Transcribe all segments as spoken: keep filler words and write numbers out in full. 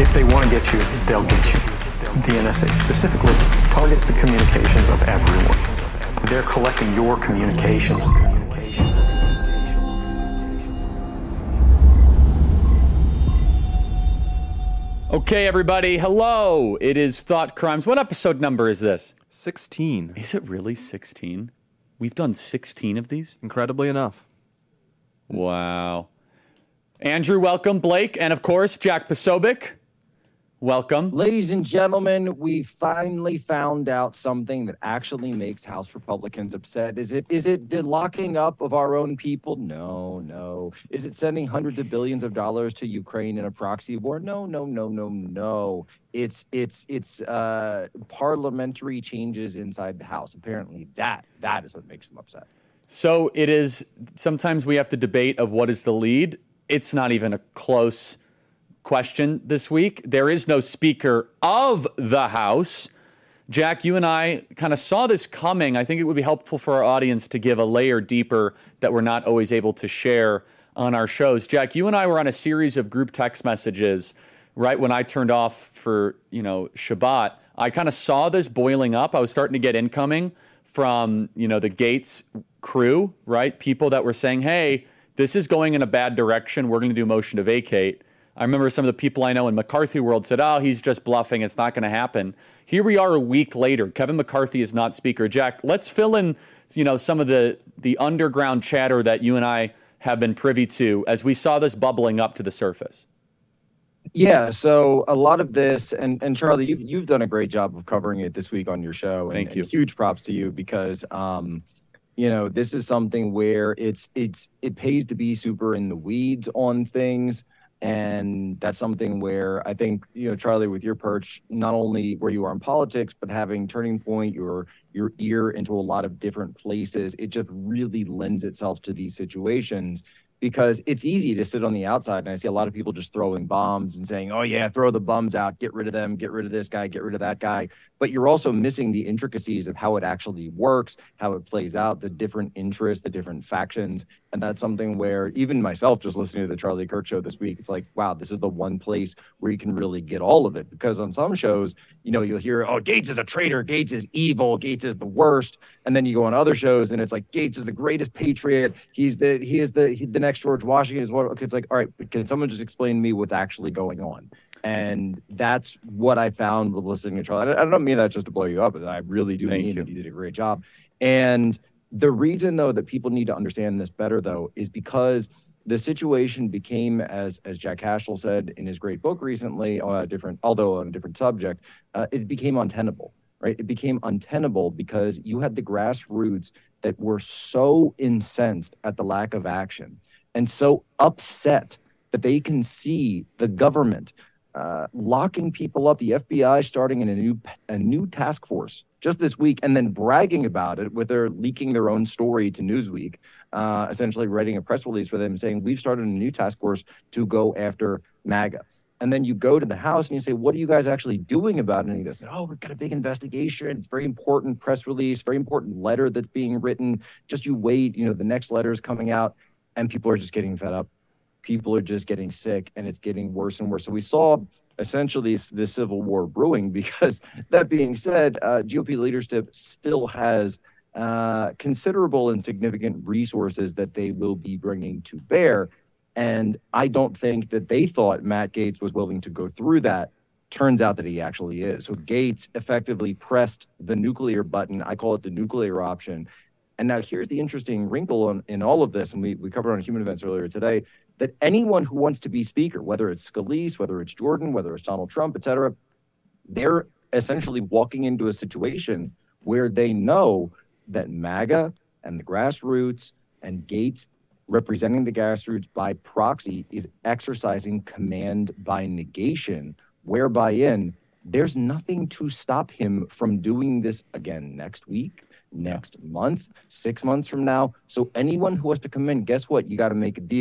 If they want to get you, they'll get you. The N S A specifically targets the communications of everyone. They're collecting your communications. Okay, everybody. Hello. It is Thought Crimes. What episode number is this? sixteen. Is it really sixteen? We've done sixteen of these? Incredibly enough. Wow. Andrew, welcome. Blake, and of course, Jack Posobiec. Welcome. Ladies and gentlemen, we finally found out something that actually makes House Republicans upset. Is it is it the locking up of our own people? No, no. Is it sending hundreds of billions of dollars to Ukraine in a proxy war? No, no, no, no, no. It's it's it's uh, parliamentary changes inside the House. Apparently, that that is what makes them upset. So it is. Sometimes we have to debate of what is the lead. It's not even a close question this week. There is no Speaker of the House. Jack, you and I kind of saw this coming. I think it would be helpful for our audience to give a layer deeper that we're not always able to share on our shows. Jack, you and I were on a series of group text messages right when I turned off for, you know, Shabbat. I kind of saw this boiling up. I was starting to get incoming from, you know, the Gaetz crew, right? People that were saying, hey, this is going in a bad direction. We're going to do a motion to vacate. I remember some of the people I know in McCarthy world said, oh, he's just bluffing. It's not going to happen. Here we are a week later. Kevin McCarthy is not Speaker. Jack, let's fill in, you know, some of the, the underground chatter that you and I have been privy to as we saw this bubbling up to the surface. Yeah, so a lot of this, and, and Charlie, you've, you've done a great job of covering it this week on your show. And, Thank you. And huge props to you because, um, you know, this is something where it's it's it pays to be super in the weeds on things. And that's something where I think, you know, Charlie, with your perch, not only where you are in politics, but having Turning Point, your your ear into a lot of different places, it just really lends itself to these situations because it's easy to sit on the outside. And I see a lot of people just throwing bombs and saying, oh, yeah, throw the bums out, get rid of them, get rid of this guy, get rid of that guy. But you're also missing the intricacies of how it actually works, how it plays out, the different interests, the different factions. And that's something where even myself, just listening to the Charlie Kirk show this week, it's like, wow, this is the one place where you can really get all of it. Because on some shows, you know, you'll hear, oh, Gaetz is a traitor. Gaetz is evil. Gaetz is the worst. And then you go on other shows and it's like, Gaetz is the greatest patriot. He's the, he is the, he, the next George Washington is what, okay, it's like, all right, can someone just explain to me what's actually going on? And that's what I found with listening to Charlie. I don't mean that just to blow you up, but I really do Thank mean you. that you did a great job. And the reason, though, that people need to understand this better, though, is because the situation became, as as Jack Cashel said in his great book recently, on a different, although on a different subject, uh, it became untenable, right? It became untenable because you had the grassroots that were so incensed at the lack of action and so upset that they can see the government uh, locking people up, the F B I starting in a new a new task force just this week, and then bragging about it with their leaking their own story to Newsweek, uh, essentially writing a press release for them saying, we've started a new task force to go after MAGA. And then you go to the House and you say, what are you guys actually doing about any of this? And, oh, we've got a big investigation. It's very important press release, very important letter that's being written. Just you wait, you know, the next letter is coming out and people are just getting fed up. People are just getting sick and it's getting worse and worse. So we saw essentially the civil war brewing because that being said, uh, G O P leadership still has uh, considerable and significant resources that they will be bringing to bear. And I don't think that they thought Matt Gaetz was willing to go through that. Turns out that he actually is. So Gaetz effectively pressed the nuclear button. I call it the nuclear option. And now here's the interesting wrinkle in, in all of this, and we, we covered on Human Events earlier today, that anyone who wants to be speaker, whether it's Scalise, whether it's Jordan, whether it's Donald Trump, et cetera, they're essentially walking into a situation where they know that MAGA and the grassroots and Gaetz representing the grassroots by proxy is exercising command by negation, whereby in there's nothing to stop him from doing this again next week, next month, six months from now. So anyone who has to come in, guess what? You got to make a deal.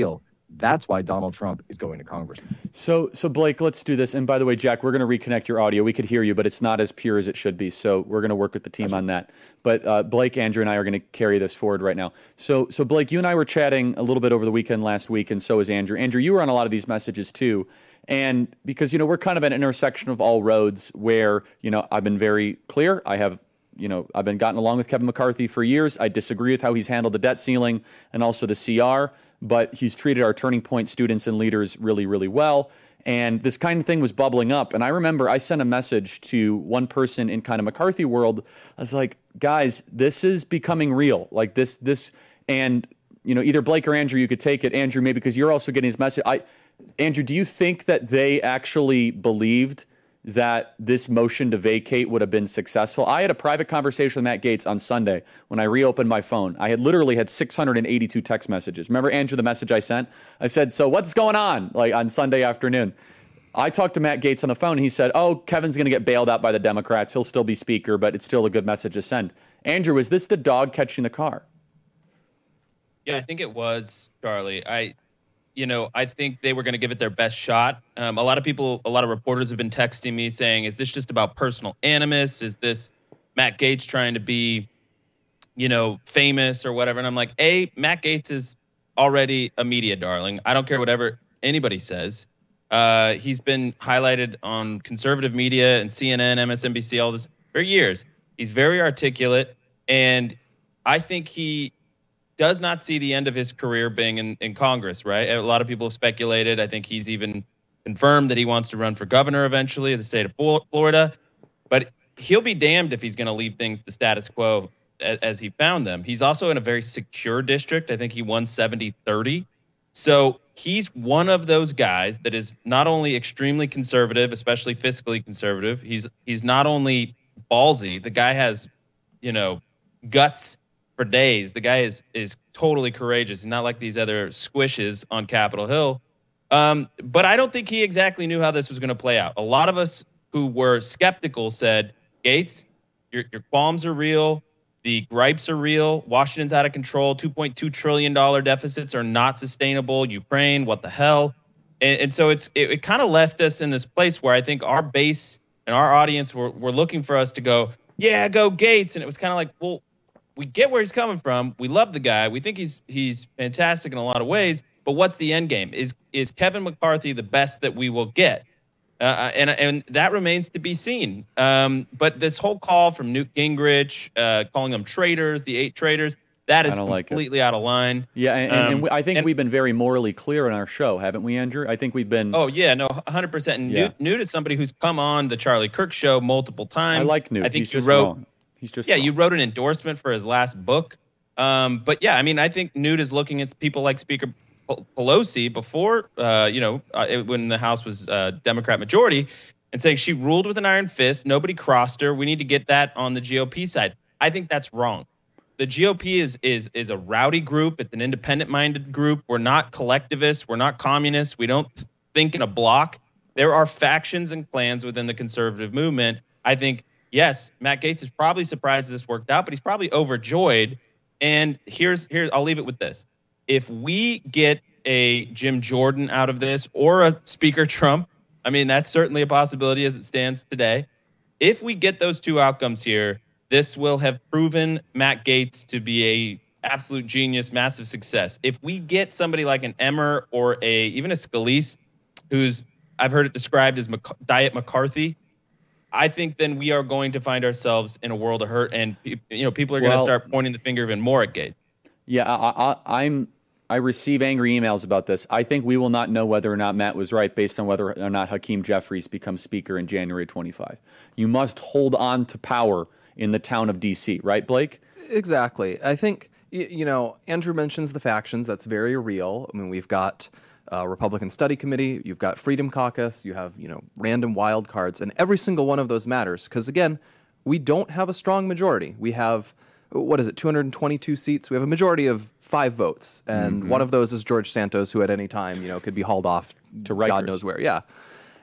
That's why Donald Trump is going to Congress. So, so Blake, let's do this. And by the way, Jack, we're going to reconnect your audio. We could hear you, but it's not as pure as it should be. So we're going to work with the team That's on that. But uh, Blake, Andrew, and I are going to carry this forward right now. So, so Blake, you and I were chatting a little bit over the weekend last week, and so is Andrew. Andrew, you were on a lot of these messages too. And because, you know, we're kind of at an intersection of all roads where, you know, I've been very clear. I have You know, I've been gotten along with Kevin McCarthy for years. I disagree with how he's handled the debt ceiling and also the C R, but he's treated our Turning Point students and leaders really, really well. And this kind of thing was bubbling up. And I remember I sent a message to one person in kind of McCarthy world. I was like, guys, this is becoming real. Like this, this, and, you know, either Blake or Andrew, you could take it. Andrew, maybe because you're also getting his message. I, Andrew, do you think that they actually believed that this motion to vacate would have been successful? I had a private conversation with Matt Gaetz on Sunday when I reopened my phone. I had literally had six hundred eighty-two text messages. Remember, Andrew, the message I sent? I said, so what's going on? Like on Sunday afternoon. I talked to Matt Gaetz on the phone. And he said, oh, Kevin's going to get bailed out by the Democrats. He'll still be speaker, but it's still a good message to send. Andrew, is this the dog catching the car? Yeah, I think it was, Charlie. I... You know, I think they were going to give it their best shot. Um, a lot of people, a lot of reporters have been texting me saying, is this just about personal animus? Is this Matt Gaetz trying to be, you know, famous or whatever? And I'm like, A, Matt Gaetz is already a media darling. I don't care whatever anybody says. Uh, he's been highlighted on conservative media and C N N, M S N B C, all this for years. He's very articulate. And I think he does not see the end of his career being in, in Congress, right? A lot of people have speculated. I think he's even confirmed that he wants to run for governor eventually of the state of Florida. But he'll be damned if he's going to leave things the status quo as, as he found them. He's also in a very secure district. I think he won seventy thirty. So he's one of those guys that is not only extremely conservative, especially fiscally conservative. He's he's not only ballsy. The guy has, you know, guts for days. The guy is is totally courageous. He's not like these other squishes on Capitol Hill. Um, but I don't think he exactly knew how this was going to play out. A lot of us who were skeptical said, Gaetz, your, your qualms are real. The gripes are real. Washington's out of control. two point two trillion dollars deficits are not sustainable. Ukraine, what the hell? And, and so it's it, it kind of left us in this place where I think our base and our audience were, were looking for us to go, yeah, go Gaetz. And it was kind of like, well, we get where he's coming from. We love the guy. We think he's he's fantastic in a lot of ways. But what's the end game? Is is Kevin McCarthy the best that we will get? Uh, and and that remains to be seen. Um, but this whole call from Newt Gingrich, uh, calling them traitors, the eight traitors, that is completely like out of line. Yeah, and, um, and we, I think and, we've been very morally clear in our show, haven't we, Andrew? I think we've been. Oh yeah, no, one hundred percent. And yeah. Newt, Newt is somebody who's come on the Charlie Kirk show multiple times. I like Newt. I think He's just wrote, wrong. He's just yeah, wrong. you wrote an endorsement for his last book. Um, but yeah, I mean, I think Newt is looking at people like Speaker Pelosi before, uh, you know, uh, it, when the House was uh, Democrat majority, and saying she ruled with an iron fist. Nobody crossed her. We need to get that on the G O P side. I think that's wrong. The G O P is is is a rowdy group. It's an independent-minded group. We're not collectivists. We're not communists. We don't think in a block. There are factions and clans within the conservative movement. I think. Yes, Matt Gaetz is probably surprised this worked out, but he's probably overjoyed. And here's here I'll leave it with this. If we get a Jim Jordan out of this or a Speaker Trump, I mean, that's certainly a possibility as it stands today. If we get those two outcomes here, this will have proven Matt Gaetz to be a absolute genius, massive success. If we get somebody like an Emmer or a even a Scalise, who's I've heard it described as Mc, Diet McCarthy, I think then we are going to find ourselves in a world of hurt, and you know people are going to well, start pointing the finger even more at Gaetz. Yeah, I, I, I'm. I receive angry emails about this. I think we will not know whether or not Matt was right based on whether or not Hakeem Jeffries becomes Speaker in January twenty-fifth. You must hold on to power in the town of D C, right, Blake? Exactly. I think you know Andrew mentions the factions. That's very real. I mean, we've got. Uh, Republican Study Committee, you've got Freedom Caucus, you have, you know, random wild cards, and every single one of those matters because, again, we don't have a strong majority. We have, what is it, two hundred twenty-two seats? We have a majority of five votes, and mm-hmm. one of those is George Santos, who at any time, you know, could be hauled off to Rikers. God knows where. Yeah.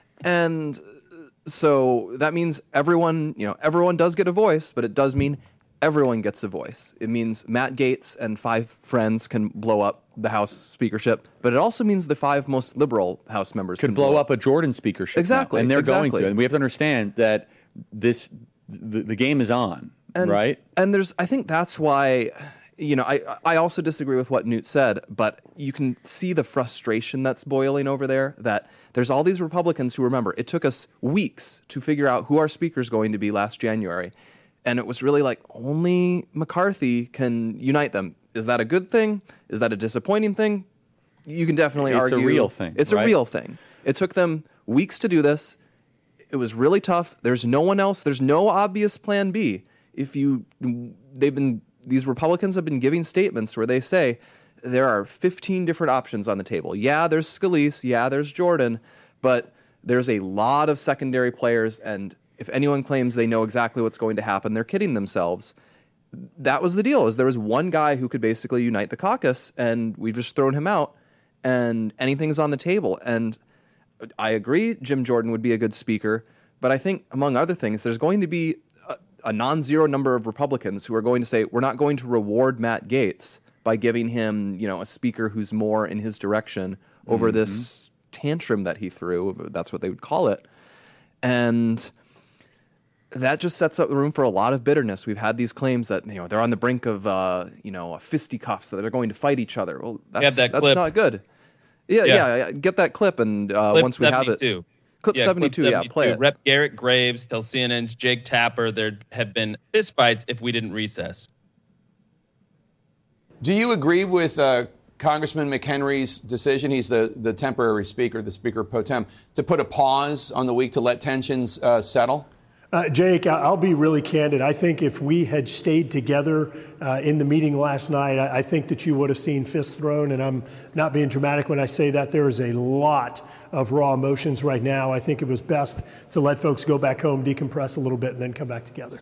And so that means everyone, you know, everyone does get a voice, but it does mean everyone gets a voice. It means Matt Gaetz and five friends can blow up the House speakership, but it also means the five most liberal House members could can blow blow up a Jordan speakership. Exactly, now, and they're exactly. going to. And we have to understand that this the, the game is on, and, right? And there's, I think that's why, you know, I I also disagree with what Newt said, but you can see the frustration that's boiling over there. That there's all these Republicans who, remember, it took us weeks to figure out who our speaker's going to be last January. And it was really like only McCarthy can unite them. Is that a good thing? Is that a disappointing thing? You can definitely it's argue. It's a real thing. It's right? a real thing. It took them weeks to do this. It was really tough. There's no one else. There's no obvious plan B. If you, they've been, these Republicans have been giving statements where they say there are fifteen different options on the table. Yeah, there's Scalise. Yeah, there's Jordan. But there's a lot of secondary players, and if anyone claims they know exactly what's going to happen, they're kidding themselves. That was the deal, is there was one guy who could basically unite the caucus, and we've just thrown him out, and anything's on the table. And I agree Jim Jordan would be a good speaker, but I think, among other things, there's going to be a, a non-zero number of Republicans who are going to say, we're not going to reward Matt Gaetz by giving him, you know, a speaker who's more in his direction over mm-hmm. this tantrum that he threw. That's what they would call it. And that just sets up the room for a lot of bitterness. We've had these claims that, you know, they're on the brink of, uh, you know, fisticuffs, that they're going to fight each other. Well, that's, that that's clip. not good. Yeah, yeah, yeah, get that clip, and uh, clip once we have it. Clip yeah, seventy-two, clip yeah, play it. Rep Garrett Graves tells C N N's Jake Tapper there have been fistfights if we didn't recess. Do you agree with uh, Congressman McHenry's decision? He's the, the temporary speaker, the speaker pro tem, to put a pause on the week to let tensions uh, settle? Uh, Jake, I'll be really candid. I think if we had stayed together uh, in the meeting last night, I, I think that you would have seen fists thrown, and I'm not being dramatic when I say that. There is a lot of raw emotions right now. I think it was best to let folks go back home, decompress a little bit, and then come back together.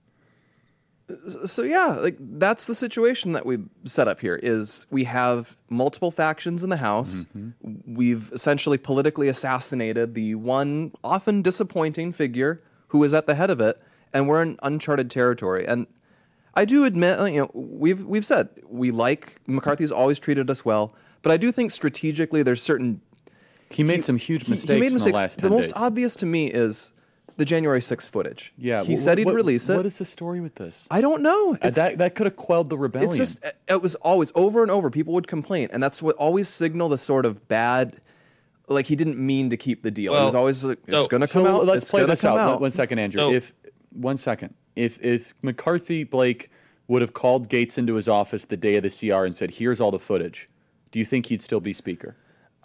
So yeah, like that's the situation that we've set up here. Is we have multiple factions in the House. Mm-hmm. We've essentially politically assassinated the one often disappointing figure who is at the head of it, and we're in uncharted territory. And I do admit, you know, we've we've said we like McCarthy's always treated us well, but I do think strategically there's certain. He made he, some huge mistakes he, he made mistakes. in the last ten The most days. obvious to me is the January sixth footage. Yeah, he wh- said he'd what, release it. What is the story with this? I don't know. Uh, that that could have quelled the rebellion. It's just it was always over and over. People would complain, and that's what always signaled the sort of bad. Like he didn't mean to keep the deal. Well, it was always like, it's so, going to come so out. Let's it's play gonna this come out. out. One second, Andrew. So, if one second, if if McCarthy Blake would have called Gaetz into his office the day of the C R and said, "Here's all the footage," do you think he'd still be speaker?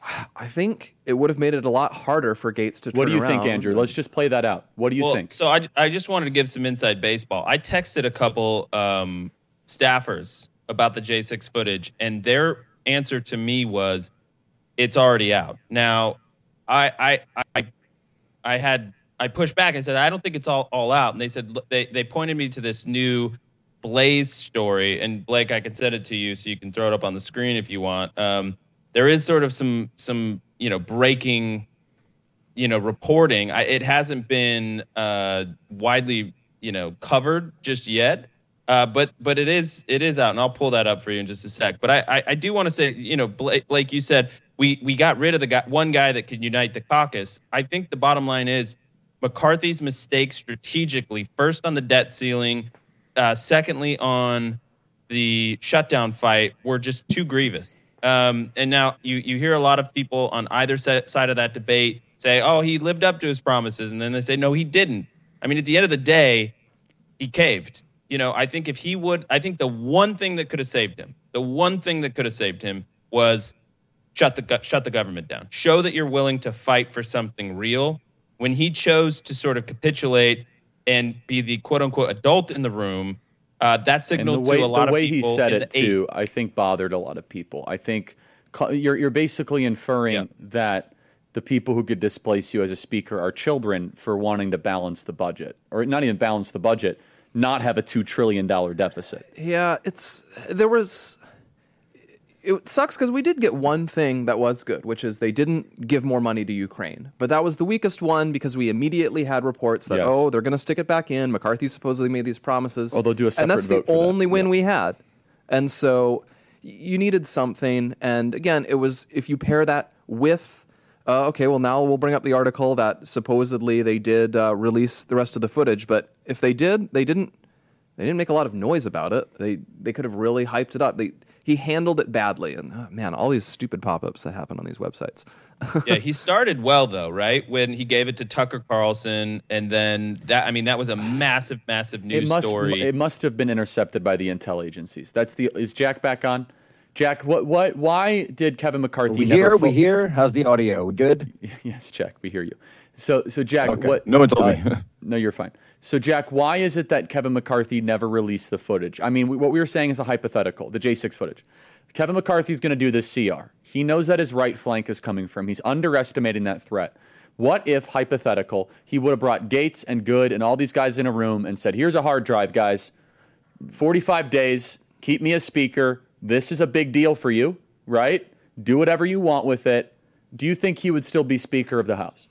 I think it would have made it a lot harder for Gaetz to turn What do you around. think, Andrew? Let's just play that out. What do you well, think? So I, I just wanted to give some inside baseball. I texted a couple um, staffers about the J six footage, and their answer to me was, "It's already out." Now, I I I, I had I pushed back. I said, "I don't think it's all, all out." And they said look, they they pointed me to this new Blaze story, and Blake, I can send it to you so you can throw it up on the screen if you want. Um, there is sort of some some you know breaking you know reporting. I, it hasn't been uh, widely you know covered just yet, uh, but but it is it is out, and I'll pull that up for you in just a sec. But I I, I do want to say, you know Blake, Blake, you said we we got rid of the guy, one guy that could unite the caucus. I think the bottom line is McCarthy's mistakes strategically, first on the debt ceiling, uh, secondly on the shutdown fight, were just too grievous. Um, and now you, you hear a lot of people on either side of that debate say, oh, he lived up to his promises. And then they say, no, he didn't. I mean, at the end of the day, he caved. You know, I think if he would, I think the one thing that could have saved him, the one thing that could have saved him was shut the, shut the government down. Show that you're willing to fight for something real. When he chose to sort of capitulate and be the quote unquote adult in the room, Uh, that signaled way, to a lot the way of people. he said in it the too, I think bothered a lot of people. I think you're you're basically inferring Yeah. that the people who could displace you as a speaker are children for wanting to balance the budget, or not even balance the budget, not have a two trillion dollar deficit. Yeah, it's there was. it sucks because we did get one thing that was good, which is they didn't give more money to Ukraine. But that was the weakest one because we immediately had reports that, Yes. oh, they're going to stick it back in. McCarthy supposedly made these promises. Oh, they'll do a separate And that's the vote for that. only win Yeah. we had. And so y- you needed something. And again, it was if you pair that with, uh, okay, well, now we'll bring up the article that supposedly they did uh, release the rest of the footage. But if they did, they didn't. They didn't make a lot of noise about it. They they could have really hyped it up. They he handled it badly, and oh, man, all these stupid pop-ups that happen on these websites. Yeah, he started well though, right? When he gave it to Tucker Carlson, and then that I mean that was a massive, massive news It must story. it must have been intercepted by the intel agencies. That's the is Jack back on? Jack, what what why did Kevin McCarthy We never hear, fo- we hear. How's the audio? We good? Yes, Jack, we hear you. So so Jack, Okay. what No one told me. No, you're fine. So Jack, why is it that Kevin McCarthy never released the footage? I mean, we, what we were saying is a hypothetical, the J six footage. Kevin McCarthy's going to do this C R. He knows that his right flank is coming from. He's underestimating that threat. What if, hypothetical, he would have brought Gates and Good and all these guys in a room and said, here's a hard drive, guys. forty-five days, keep me as speaker. This is a big deal for you, right? Do whatever you want with it. Do you think he would still be Speaker of the House?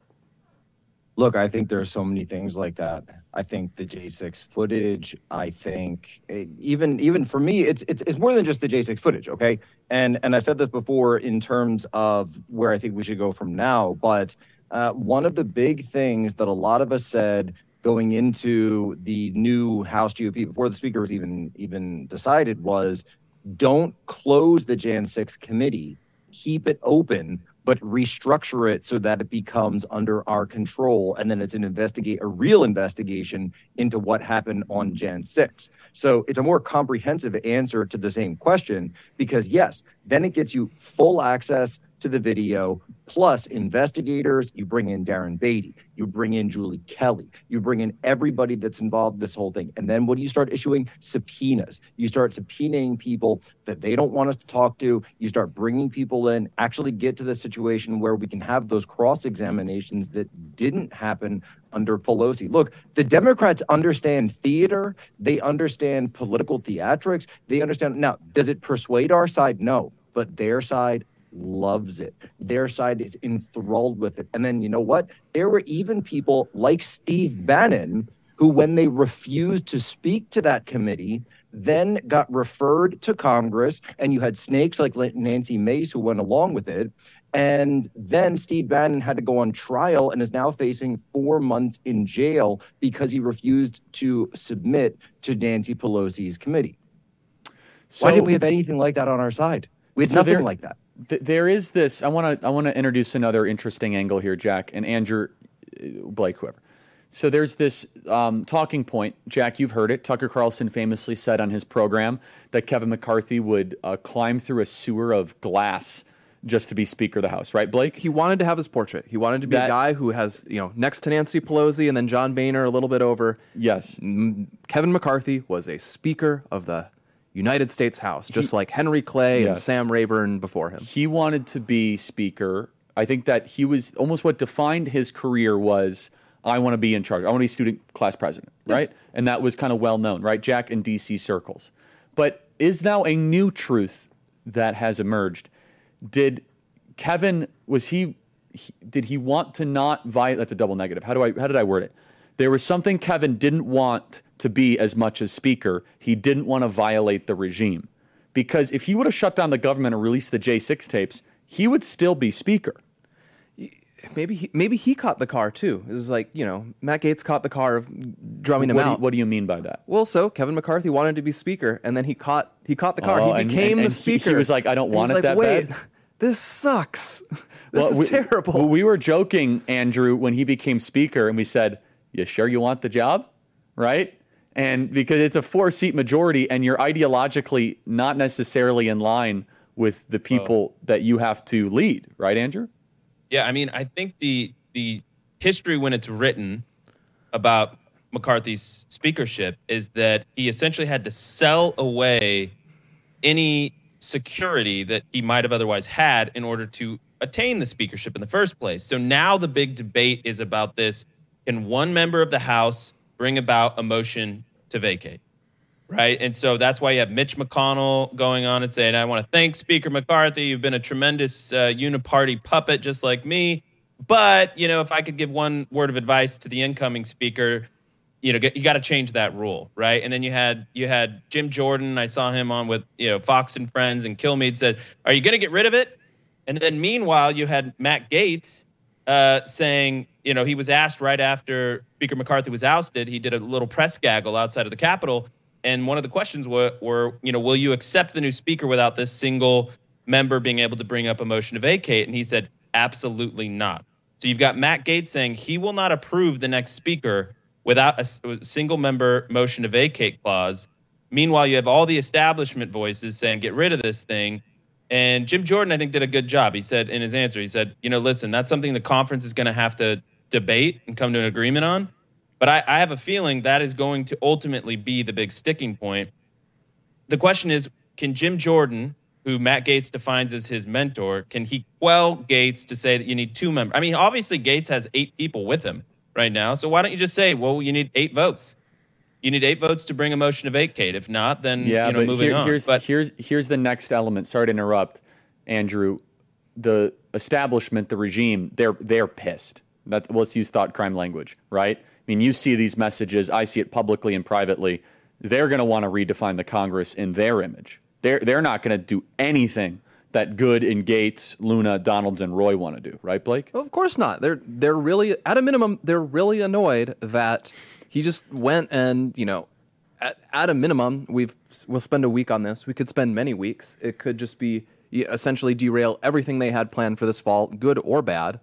Look, I think there are so many things like that. I think the J six footage. I think eh, even even for me, it's it's it's more than just the J six footage, okay? And and I've said this before in terms of where I think we should go from now. But uh, one of the big things that a lot of us said going into the new House G O P before the Speaker was even even decided was, don't close the Jan six committee, keep it open, but restructure it so that it becomes under our control. And then it's an investigate a real investigation into what happened on Jan six. So it's a more comprehensive answer to the same question, because yes, then it gets you full access to the video, plus investigators. You bring in Darren Beatty, you bring in Julie Kelly, you bring in everybody that's involved in this whole thing. And then when you start issuing subpoenas, you start subpoenaing people that they don't want us to talk to, you start bringing people in, actually get to the situation where we can have those cross-examinations that didn't happen under Pelosi. Look, the Democrats understand theater, they understand political theatrics, they understand. Now, does it persuade our side? No, but their side loves it. Their side is enthralled with it. And then you know what? There were even people like Steve Bannon who, when they refused to speak to that committee, then got referred to Congress, and you had snakes like Nancy Mace who went along with it. And then Steve Bannon had to go on trial and is now facing four months in jail because he refused to submit to Nancy Pelosi's committee. So, Why didn't we have anything like that on our side? We had So nothing there- like that. th- there is this. I want to. I want to introduce another interesting angle here, Jack and Andrew, uh, Blake, whoever. So there's this um, talking point. Jack, you've heard it. Tucker Carlson famously said on his program that Kevin McCarthy would uh, climb through a sewer of glass just to be Speaker of the House, right, Blake? He wanted to have his portrait. He wanted to be That- a guy who has, you know, next to Nancy Pelosi and then John Boehner a little bit over. Yes. M- Kevin McCarthy was a Speaker of the United States House, just like Henry Clay and Yes. Sam Rayburn before him. He wanted to be Speaker. I think that he was almost what defined his career was, I want to be in charge. I want to be student class president, right? And that was kind of well known, right, Jack, in D C circles. But is now a new truth that has emerged. Did Kevin, was he, he did he want to not violate, that's a double negative. How do I, how did I word it? There was something Kevin didn't want to be as much as Speaker. He didn't want to violate the regime. Because if he would have shut down the government and released the J six tapes, he would still be Speaker. Maybe he, maybe he caught the car too. It was like, you know, Matt Gaetz caught the car of drumming him What do, you, out. what do you mean by that? Well, so Kevin McCarthy wanted to be Speaker, and then he caught he caught the car. Oh, he and- became and- the and he- Speaker. he was like, I don't And want he's it like, that Wait, bad." this sucks. This Well, is we- terrible. well, we were joking, Andrew, when he became Speaker, and we said, "You sure you want the job?" Right? And because it's a four-seat majority, and you're ideologically not necessarily in line with the people that you have to lead, right, Andrew? Yeah, I mean, I think the the history when it's written about McCarthy's speakership is that he essentially had to sell away any security that he might have otherwise had in order to attain the speakership in the first place. So now the big debate is about this. Can one member of the House bring about a motion to vacate? right? And so that's why you have Mitch McConnell going on and saying, I want to thank Speaker McCarthy. You've been a tremendous uh, uniparty puppet just like me. But, you know, if I could give one word of advice to the incoming speaker, you know, get, you got to change that rule, right? And then you had you had Jim Jordan. I saw him on with, you know, Fox and Friends, and Kilmeade said, are you going to get rid of it? And then meanwhile, you had Matt Gaetz uh, saying, you know, he was asked right after Speaker McCarthy was ousted, he did a little press gaggle outside of the Capitol. And one of the questions were, were, you know, will you accept the new speaker without this single member being able to bring up a motion to vacate? And he said, absolutely not. So you've got Matt Gaetz saying he will not approve the next speaker without a, a single member motion to vacate clause. Meanwhile, you have all the establishment voices saying, get rid of this thing. And Jim Jordan, I think, did a good job. He said in his answer, he said, you know, listen, that's something the conference is going to have to debate and come to an agreement on. But I, I have a feeling that is going to ultimately be the big sticking point. The question is, can Jim Jordan, who Matt Gaetz defines as his mentor, can he quell Gaetz to say that you need two members? I mean, obviously, Gaetz has eight people with him right now. So why don't you just say, well, you need eight votes? You need eight votes to bring a motion to vacate. If not, then yeah, you know, but moving here, on. Here's, but here's, here's the next element. Sorry to interrupt, Andrew. The establishment, the regime, they're they're pissed. That's, well, let's use thought crime language, right? I mean, you see these messages. I see it publicly and privately. They're going to want to redefine the Congress in their image. They're they're not going to do anything that Good and Gaetz, Luna, Donalds, and Roy want to do, right, Blake? Well, of course not. They're they're really, at a minimum, they're really annoyed that he just went and, you know, at, at a minimum, we've we'll spend a week on this. We could spend many weeks. It could just be essentially derail everything they had planned for this fall, good or bad.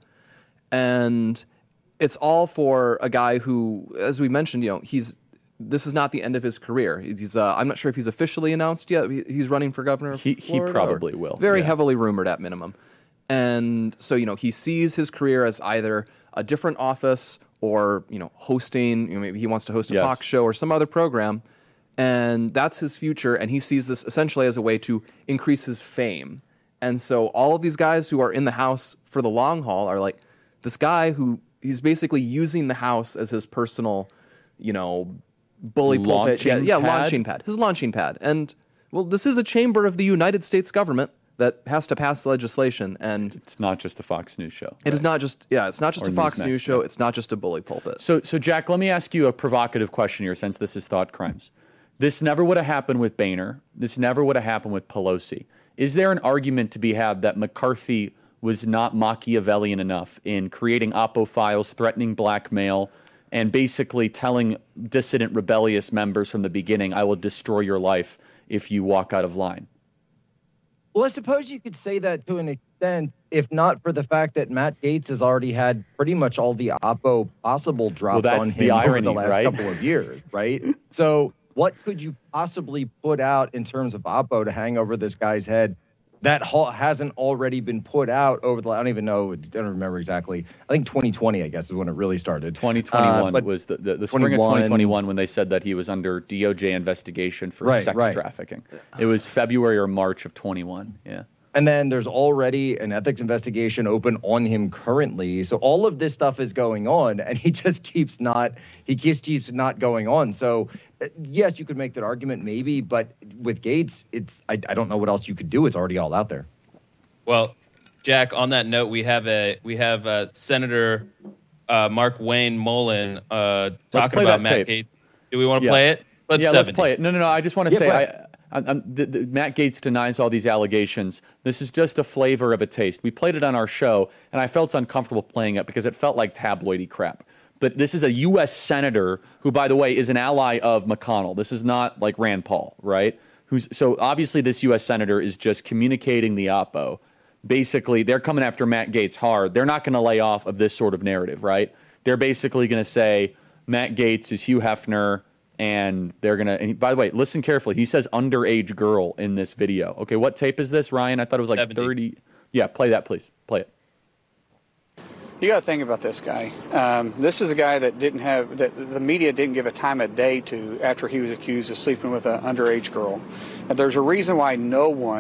And it's all for a guy who, as we mentioned, you know, he's this is not the end of his career. He's uh, I'm not sure if he's officially announced yet. He's running for governor of He, he Florida, probably will. Very yeah. heavily rumored at minimum. And so, you know, he sees his career as either a different office or, you know, hosting, you know, maybe he wants to host a Yes. Fox show or some other program. And that's his future. And he sees this essentially as a way to increase his fame. And so all of these guys who are in the House for the long haul are like, this guy who he's basically using the House as his personal, you know, bully pulpit. Yeah, Launching yeah pad? launching pad. His launching pad. And, well, this is a chamber of the United States government that has to pass legislation. And It's not just a Fox News show. it is not just, yeah, it's not just Or a Fox Newsmax, News show. yeah. It's not just a bully pulpit. So, so Jack, let me ask you a provocative question here, since this is thought crimes. This never would have happened with Boehner. This never would have happened with Pelosi. Is there an argument to be had that McCarthy was not Machiavellian enough in creating Oppo files, threatening blackmail, and basically telling dissident rebellious members from the beginning, I will destroy your life if you walk out of line? Well, I suppose you could say that to an extent, if not for the fact that Matt Gaetz has already had pretty much all the Oppo possible dropped Well, on that's him the over irony, the last right? couple of years, right? So what could you possibly put out in terms of Oppo to hang over this guy's head that ha- hasn't already been put out over the, I don't even know, I don't remember exactly. I think twenty twenty, I guess, is when it really started. twenty twenty-one Uh, but was the, the, the spring of twenty-one twenty twenty-one when they said that he was under D O J investigation for Right, sex right. trafficking. It was February or March of twenty-one. Yeah. And then there's already an ethics investigation open on him currently. So all of this stuff is going on, and he just keeps not, he just keeps not going on. So uh, yes, you could make that argument maybe, but with Gaetz, it's, I, I don't know what else you could do. It's already all out there. Well, Jack, on that note, we have a we have uh, Senator uh, Mark Wayne Mullen uh, talking play about that Matt tape. Gaetz. Do we want to Yeah. play it? Let's yeah, seventy. let's play it. No, no, no. I just want to Yeah, say, play I, I, I'm, the, the, Matt Gaetz denies all these allegations. This is just a flavor of a taste. We played it on our show, and I felt uncomfortable playing it because it felt like tabloidy crap. But this is a U S senator who, by the way, is an ally of McConnell. This is not like Rand Paul, right? Who's so obviously this U S senator is just communicating the oppo. Basically, they're coming after Matt Gaetz hard. They're not going to lay off of this sort of narrative, right? They're basically going to say Matt Gaetz is Hugh Hefner. And they're going to, by the way, listen carefully. He says underage girl in this video. Okay, what tape is this, Ryan? I thought it was like seventy. thirty. Yeah, play that, please. Play it. You got to think about this guy. Um, this is a guy that didn't have, that the media didn't give a time of day to after he was accused of sleeping with an underage girl. And there's a reason why no one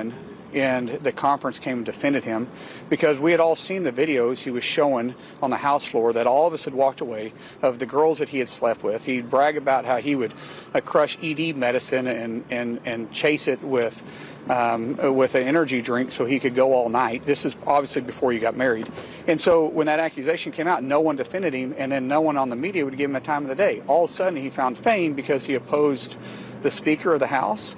and the conference came and defended him, because we had all seen the videos he was showing on the House floor that all of us had walked away of the girls that he had slept with. He'd brag about how he would uh, crush E D medicine and, and, and chase it with Um, with an energy drink so he could go all night. This is obviously before you got married. And so when that accusation came out, no one defended him, and then no one on the media would give him a time of the day. All of a sudden, he found fame because he opposed the Speaker of the House.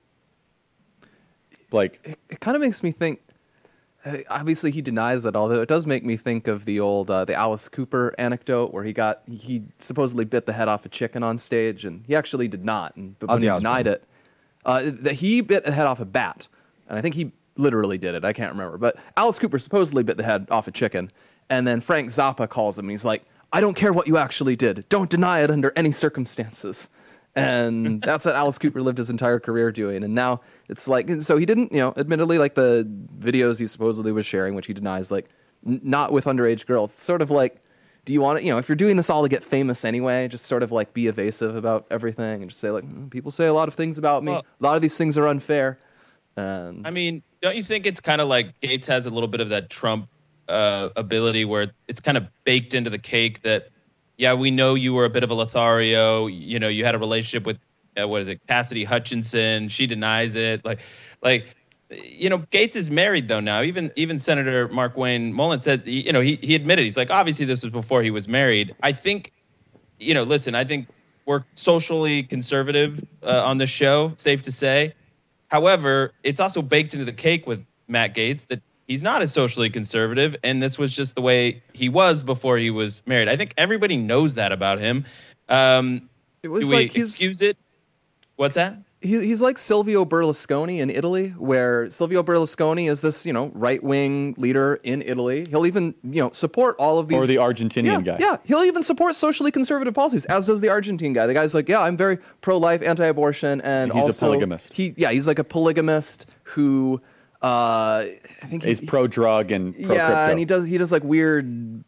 Blake. It, it kind of makes me think, uh, obviously he denies it, although it does make me think of the old, uh, the Alice Cooper anecdote where he got, he supposedly bit the head off a chicken on stage, and he actually did not, and, but when he denied it, Uh, that he bit the head off a bat, and I think he literally did it. I can't remember, but Alice Cooper supposedly bit the head off a chicken, and then Frank Zappa calls him, and he's like, "I don't care what you actually did. Don't deny it under any circumstances." And that's what Alice Cooper lived his entire career doing. And now it's like, so he didn't, you know, admittedly, like the videos he supposedly was sharing, which he denies, like n- not with underage girls. It's sort of like, do you want to, you know, if you're doing this all to get famous anyway, just sort of like be evasive about everything and just say like, mm, people say a lot of things about me. Well, a lot of these things are unfair. And I mean, don't you think it's kind of like Gaetz has a little bit of that Trump uh, ability where it's kind of baked into the cake that, yeah, we know you were a bit of a Lothario. You know, you had a relationship with, uh, what is it, Cassidy Hutchinson. She denies it. Like, like, you know, Gaetz is married though now. Even even Senator Markwayne Mullin said, you know, he he admitted, he's like, obviously this was before he was married. I think, you know, listen, I think we're socially conservative uh, on this show, safe to say. However, it's also baked into the cake with Matt Gaetz that he's not as socially conservative, and this was just the way he was before he was married. I think everybody knows that about him. Um, it was do we like excuse it? What's that? He, he's like Silvio Berlusconi in Italy, where Silvio Berlusconi is this, you know, right-wing leader in Italy. He'll even, you know, support all of these. Or the Argentinian yeah, guy. Yeah, he'll even support socially conservative policies, as does the Argentine guy. The guy's like, yeah, I'm very pro-life, anti-abortion, and he's also a polygamist. He, yeah, he's like a polygamist who, uh, I think he's he, pro-drug and pro-crypto. Yeah, and he does he does like weird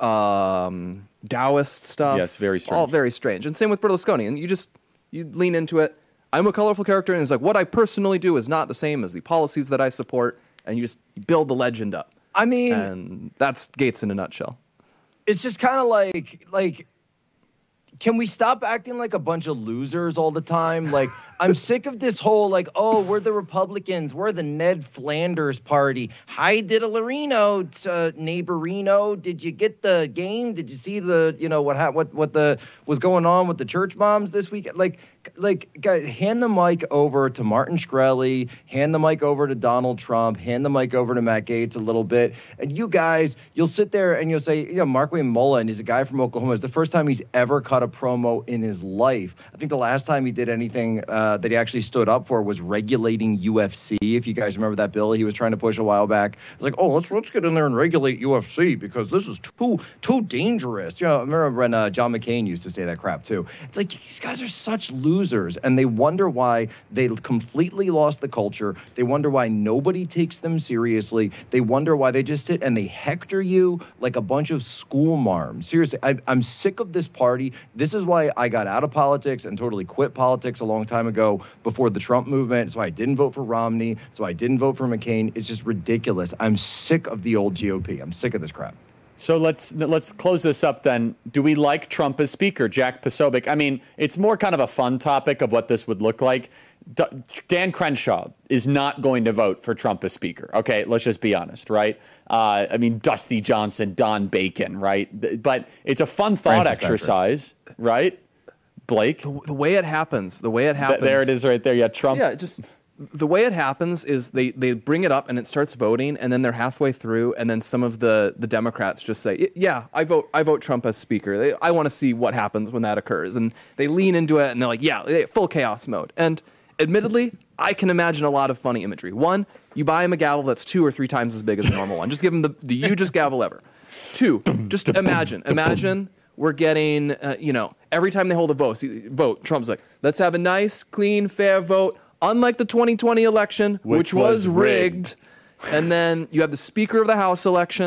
um, Taoist stuff. Yes, very strange. All very strange. And same with Berlusconi. And you just you lean into it. I'm a colorful character, and it's like what I personally do is not the same as the policies that I support, and you just build the legend up. I mean, and that's Gaetz in a nutshell. It's just kind of like, like, can we stop acting like a bunch of losers all the time? Like, I'm sick of this whole, like, oh, we're the Republicans. We're the Ned Flanders party. Hi, Diddlerino, uh, neighborino. Did you get the game? Did you see the, you know, what ha- what what the was going on with the church moms this week? Like, like, guys, hand the mic over to Martin Shkreli. Hand the mic over to Donald Trump. Hand the mic over to Matt Gaetz a little bit. And you guys, you'll sit there and you'll say, you know, Markwayne Mullin is a guy from Oklahoma. It's the first time he's ever cut a promo in his life. I think the last time he did anything uh, that he actually stood up for was regulating U F C. If you guys remember that bill he was trying to push a while back, it's like, oh, let's let's get in there and regulate U F C because this is too too dangerous. You know, I remember when uh, John McCain used to say that crap too. It's like these guys are such losers, and they wonder why they completely lost the culture. They wonder why nobody takes them seriously. They wonder why they just sit and they hector you like a bunch of school marms. Seriously, I, I'm sick of this party. This is why I got out of politics and totally quit politics a long time ago before the Trump movement. It's why I didn't vote for Romney. It's why I didn't vote for McCain. It's just ridiculous. I'm sick of the old G O P. I'm sick of this crap. So let's let's close this up then. Do we like Trump as speaker, Jack Posobiec? I mean, it's more kind of a fun topic of what this would look like. D- Dan Crenshaw is not going to vote for Trump as speaker. Okay, let's just be honest, right? Uh, I mean, Dusty Johnson, Don Bacon, right? But it's a fun thought Frank exercise, right? Blake? The, the way it happens, the way it happens. Th- there it is right there. Yeah, Trump. Yeah, just the way it happens is they, they bring it up and it starts voting, and then they're halfway through, and then some of the, the Democrats just say, yeah, I vote I vote Trump as speaker. They, I want to see what happens when that occurs. And they lean into it, and they're like, yeah, full chaos mode. And admittedly, I can imagine a lot of funny imagery. One, you buy him a gavel that's two or three times as big as a normal one. Just give him the, the hugest gavel ever. Two, just imagine, imagine we're getting, uh, you know, every time they hold a vote, vote, Trump's like, let's have a nice, clean, fair vote. Unlike the twenty twenty election, which, which was, was rigged. rigged. And then you have the Speaker of the House election.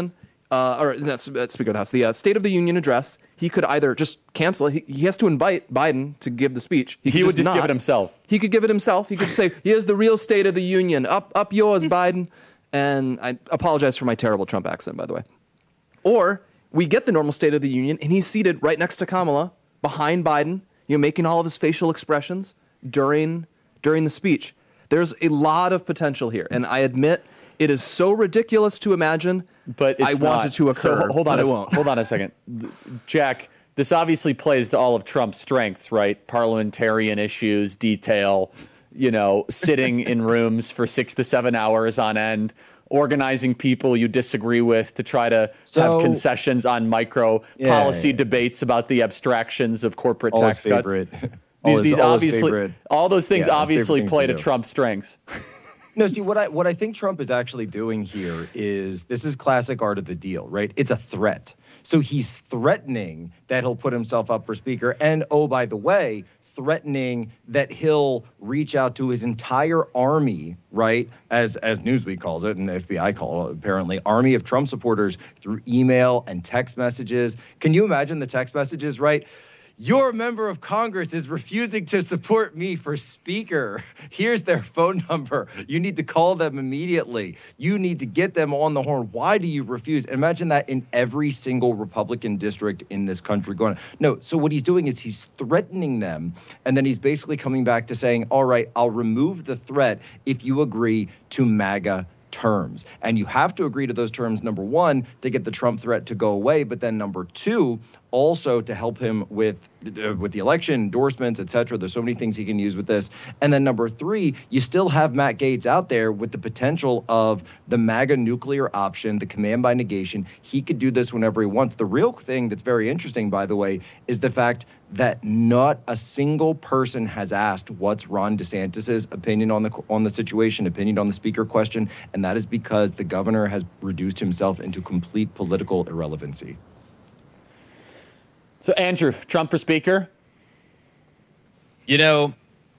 uh, or that's, that's Speaker of the House, the uh, State of the Union address, he could either just cancel it. He, he has to invite Biden to give the speech. He, he would just not. give it himself. He could give it himself. He could say, here's the real State of the Union. Up, up yours, Biden. And I apologize for my terrible Trump accent, by the way. Or we get the normal State of the Union, and he's seated right next to Kamala, behind Biden, you know, making all of his facial expressions during during the speech. There's a lot of potential here, and I admit it is so ridiculous to imagine. But it's I not. want it to occur. So hold on, but a, it won't. hold on a second, Jack. This obviously plays to all of Trump's strengths, right? Parliamentarian issues, detail, you know, sitting in rooms for six to seven hours on end, organizing people you disagree with to try to So- have concessions on micro Yeah, policy yeah. debates about the abstractions of corporate All his tax cuts. favorite. These, All his- these all his obviously, favorite- all those things Yeah, his obviously favorite things play to to do. Trump's strengths. No, see what I what I think Trump is actually doing here is this is classic art of the deal, right? It's a threat. So he's threatening that he'll put himself up for speaker, and oh, by the way, threatening that he'll reach out to his entire army, right? As as Newsweek calls it, and the F B I call it apparently, army of Trump supporters through email and text messages. Can you imagine the text messages, right? Your member of Congress is refusing to support me for speaker. Here's their phone number. You need to call them immediately. You need to get them on the horn. Why do you refuse? Imagine that in every single Republican district in this country going, no. So what he's doing is he's threatening them. And then he's basically coming back to saying, all right, I'll remove the threat if you agree to MAGA terms. And you have to agree to those terms, number one, to get the Trump threat to go away. But then number two, also to help him with uh, with the election, endorsements, et cetera. There's so many things he can use with this. And then number three, you still have Matt Gaetz out there with the potential of the MAGA nuclear option, the command by negation. He could do this whenever he wants. The real thing that's very interesting, by the way, is the fact that not a single person has asked what's Ron DeSantis's opinion on the on the situation, opinion on the speaker question, and that is because the governor has reduced himself into complete political irrelevancy. So, Andrew, Trump for speaker? You know,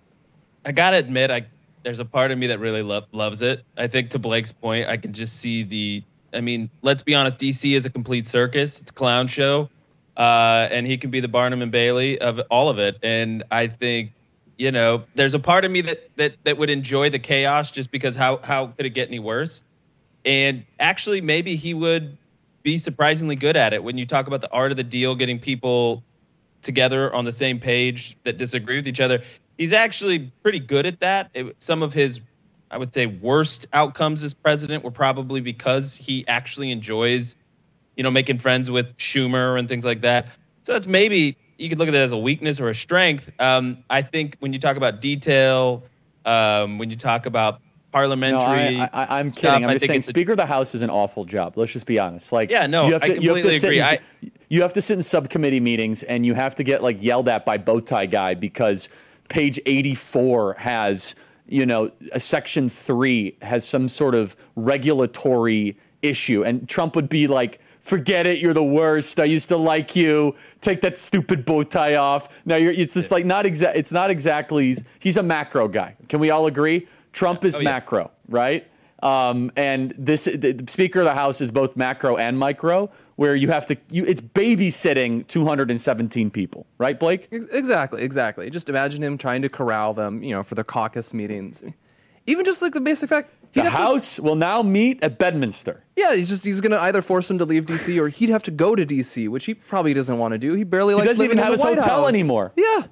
I gotta admit, I there's a part of me that really lo- loves it. I think to Blake's point, I can just see the. I mean, let's be honest. D C is a complete circus. It's a clown show, uh, and he can be the Barnum and Bailey of all of it. And I think, you know, there's a part of me that that that would enjoy the chaos just because how how could it get any worse? And actually, maybe he would be surprisingly good at it when you talk about the art of the deal, getting people together on the same page that disagree with each other. He's actually pretty good at that. It, some of his, I would say, worst outcomes as president were probably because he actually enjoys, you know, making friends with Schumer and things like that. So that's maybe, you could look at it as a weakness or a strength. Um, I think when you talk about detail, um, when you talk about parliamentary. No, I, I, I'm stuff, kidding. I'm I just think saying, it's a- Speaker of the House is an awful job. Let's just be honest. Like, Yeah, no, you have I to, you have to completely sit agree. in, I- you have to sit in subcommittee meetings, and you have to get like yelled at by bow tie guy because page eighty-four has, you know, a section three has some sort of regulatory issue, and Trump would be like, forget it, you're the worst. I used to like you. Take that stupid bow tie off. Now you're. It's just like not exact. It's not exactly. He's a macro guy. Can we all agree? Trump is Oh, yeah. macro, right? Um, and this the, the Speaker of the House is both macro and micro, where you have to. You, it's babysitting two hundred seventeen people, right, Blake? Ex- Exactly, exactly. Just imagine him trying to corral them, you know, for the caucus meetings. Even just like the basic fact, he'd The have to- House will now meet at Bedminster. yeah, he's just he's gonna either force him to leave D C or he'd have to go to D C, which he probably doesn't want to do. He barely likes doesn't living even in have the his White hotel House. anymore. Yeah,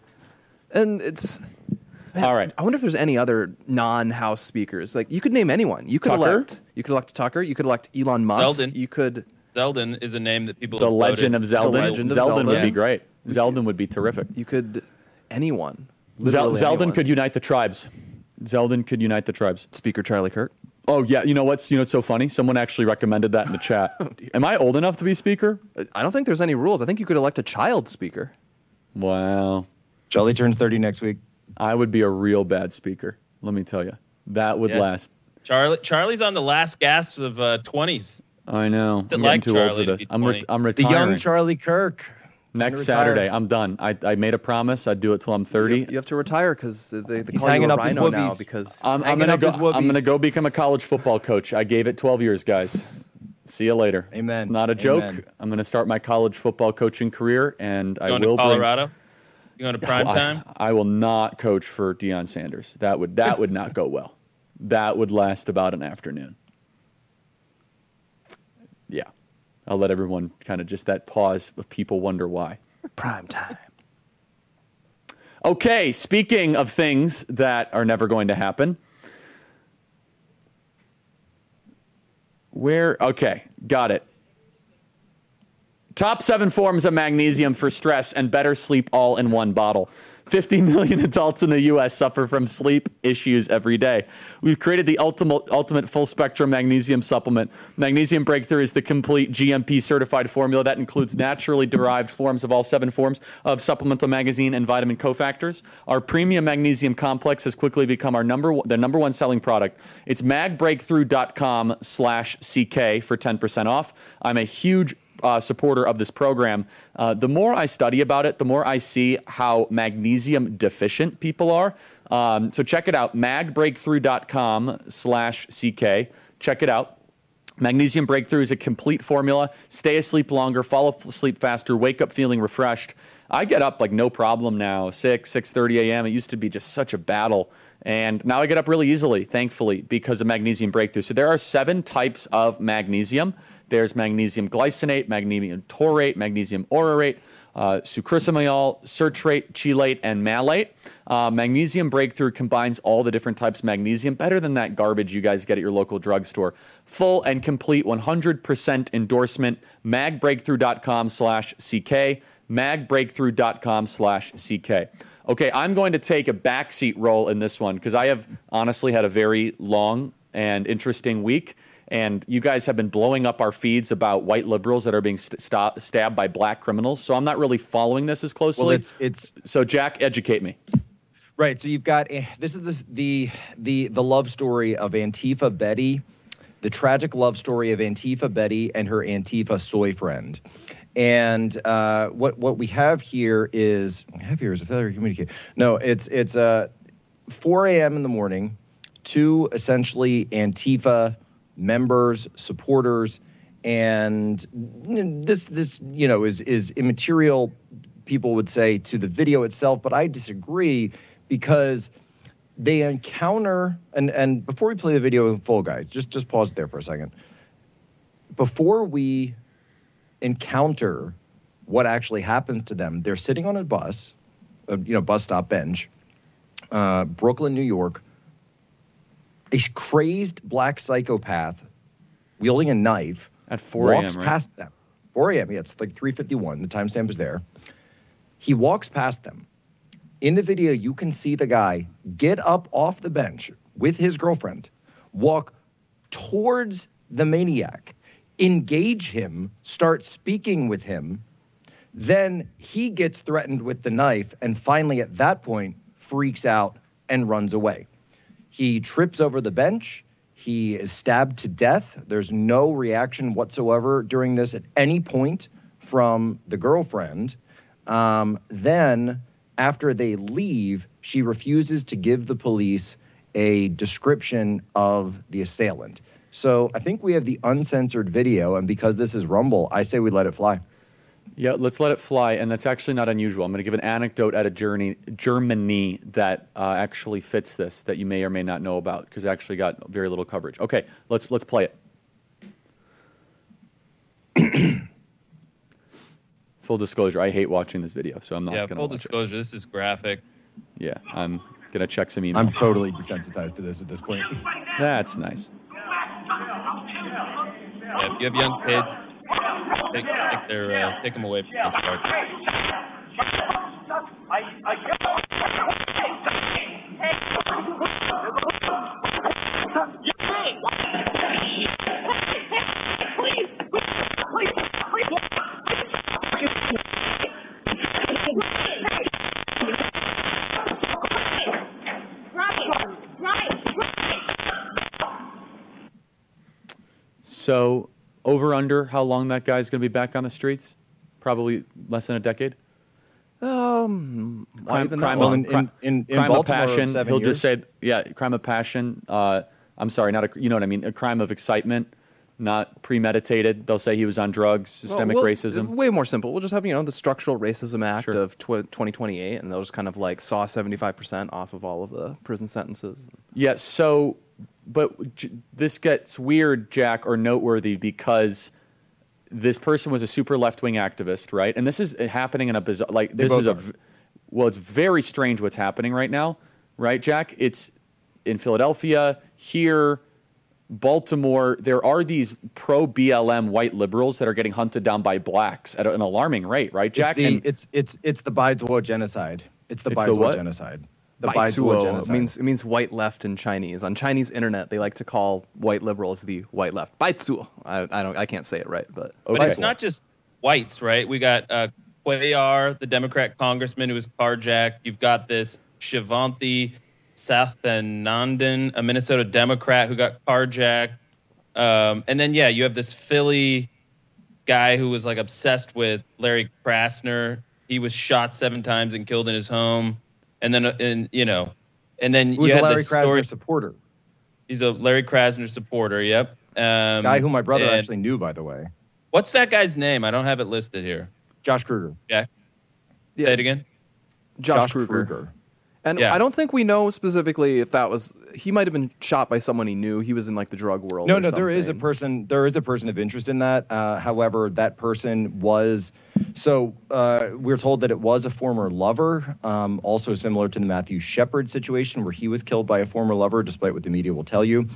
and it's. Man, All right. I wonder if there's any other non-House speakers. Like you could name anyone. You could Tucker? elect. You could elect Tucker. You could elect Elon Musk. Zeldin. You could. Zeldin is a name that people The have Legend of floated. Zeldin. Legend of Zeldin would Zeldin. be great. Zeldin would be terrific. You could. Anyone. Zel- Literally Zeldin anyone. could unite the tribes. Zeldin could unite the tribes. Speaker Charlie Kirk. Oh yeah, you know what's you know what's so funny? Someone actually recommended that in the chat. Oh, Am I old enough to be speaker? I don't think there's any rules. I think you could elect a child speaker. Wow. Charlie turns thirty next week. I would be a real bad speaker. Let me tell you, that would Yeah. last. Charlie Charlie's on the last gasp of uh, twenties. I know. What's it I'm like, getting too old Charlie, for to this. be I'm re- twenty? I'm The retiring young Charlie Kirk. Time next to retire. Saturday. I'm done. I, I made a promise. I'd do it till I'm You thirty. have, you have to retire because they, they He's call you hanging a up his rhino now whoopies. because I'm, I'm hanging gonna up go. his I'm gonna whoopies. go become a college football coach. I gave it twelve years, guys. See you later. Amen. It's not a joke. Amen. I'm going to start my college football coaching career, and I Going will to Colorado? bring. You going to prime time? I, I will not coach for Deion Sanders. That would that would not go well. That would last about an afternoon. Yeah, I'll let everyone kind of just that pause of people wonder why. Prime time. Okay, speaking of things that are never going to happen. Where, okay, got it. Top seven forms of magnesium for stress and better sleep all in one bottle. fifty million adults in the U S suffer from sleep issues every day. We've created the ultimate, ultimate full spectrum magnesium supplement. Magnesium Breakthrough is the complete G M P certified formula that includes naturally derived forms of all seven forms of supplemental magnesium and vitamin cofactors. Our premium magnesium complex has quickly become our number one, the number one selling product. It's magbreakthrough.com slash CK for ten percent off. I'm a huge Uh, supporter of this program. Uh, the more I study about it, the more I see how magnesium deficient people are. Um, so check it out, magbreakthrough.com slash CK. Check it out. Magnesium Breakthrough is a complete formula. Stay asleep longer, fall asleep faster, wake up feeling refreshed. I get up like no problem now, six, six thirty a.m. It used to be just such a battle. And now I get up really easily, thankfully, because of Magnesium Breakthrough. So there are seven types of magnesium. There's magnesium glycinate, magnesium taurate, magnesium aurorate, uh, sucrosimiol, citrate, chelate, and malate. Uh, magnesium Breakthrough combines all the different types of magnesium, better than that garbage you guys get at your local drugstore. Full and complete one hundred percent endorsement, magbreakthrough.com slash CK, magbreakthrough.com slash CK. Okay, I'm going to take a backseat role in this one because I have honestly had a very long and interesting week. And you guys have been blowing up our feeds about white liberals that are being st- st- stabbed by black criminals. So I'm not really following this as closely. Well, it's it's so Jack, educate me. Right. So you've got this is the the the the love story of Antifa Betty, the tragic love story of Antifa Betty and her Antifa soy friend. And uh, what what we have here is we have here is a failure to communicate. No, it's it's uh, four a.m. in the morning. Two essentially Antifa members, supporters, and this this you know is is immaterial, people would say, to the video itself, but I disagree because they encounter and and before we play the video in full, guys, just just pause there for a second. Before we encounter what actually happens to them, they're sitting on a bus, a, you know, bus stop bench, uh, Brooklyn, New York. A crazed black psychopath wielding a knife at four a.m. walks right? past them. four a.m. Yeah, it's like three fifty-one. The timestamp is there. He walks past them. In the video, you can see the guy get up off the bench with his girlfriend, walk towards the maniac, engage him, start speaking with him. Then he gets threatened with the knife and finally at that point freaks out and runs away. He trips over the bench. He is stabbed to death. There's no reaction whatsoever during this at any point from the girlfriend. Um, then, after they leave, she refuses to give the police a description of the assailant. So I think we have the uncensored video, and because this is Rumble, I say we let it fly. Yeah, let's let it fly, and that's actually not unusual. I'm going to give an anecdote out of Germany, Germany that uh, actually fits this, that you may or may not know about, because it actually got very little coverage. Okay, let's let's play it. Full disclosure, I hate watching this video, so I'm not yeah, going to full watch disclosure, it. this is graphic. Yeah, I'm going to check some emails. I'm totally desensitized to this at this point. That's nice. Yeah, if you have young kids, take, take, their, uh, take them away from this part. So, over under how long that guy's going to be back on the streets? Probably less than a decade. Um, crime, even crime, that well, of, in, crime, in, in, in crime of Baltimore, passion. seven He'll years. just say, yeah, crime of passion. Uh, I'm sorry, not a, you know what I mean? A crime of excitement. not premeditated. They'll say he was on drugs, systemic Well, we'll- racism. Way more simple. We'll just have, you know, the Structural Racism Act Sure. of tw- twenty twenty-eight, and they'll just kind of like saw seventy-five percent off of all of the prison sentences. Yeah, so, but j- this gets weird, Jack, or noteworthy because this person was a super left-wing activist, right? And this is happening in a bizarre, like, They this both is a, are. v- well, it's very strange what's happening right now, right, Jack? It's in Philadelphia, here, Baltimore. There are these pro-B L M white liberals that are getting hunted down by blacks at an alarming rate, right, Jack? It's the, And- it's, it's, it's the Baizuo genocide. It's the It's the Baizuo what? genocide. The Baizuo Baizuo genocide. means it means white left in Chinese. On Chinese internet, they like to call white liberals the white left. Baizuo. I, I don't. I can't say it right, but But Okay. it's not just whites, right? We got uh, Cuellar, the Democrat congressman who was carjacked. You've got this Shivanthi Sathanandan, a Minnesota Democrat who got carjacked. Um, and then, yeah, you have this Philly guy who was like obsessed with Larry Krasner. He was shot seven times and killed in his home. And then, uh, and you know, and then Who's you a had Larry this Krasner story. supporter? He's a Larry Krasner supporter. Yep. Um, Guy who my brother and actually knew, by the way. What's that guy's name? I don't have it listed here. Josh Kruger. Jack, yeah, say it again. Josh, Josh Kruger. Kruger. And Yeah. I don't think we know specifically if that was. He might have been shot by someone he knew. He was in like the drug world. No, or no, there is a something. person. There is a person of interest in that. Uh, however, that person was. So uh, we're told that it was a former lover. Um, also similar to the Matthew Shepard situation, where he was killed by a former lover, despite what the media will tell you.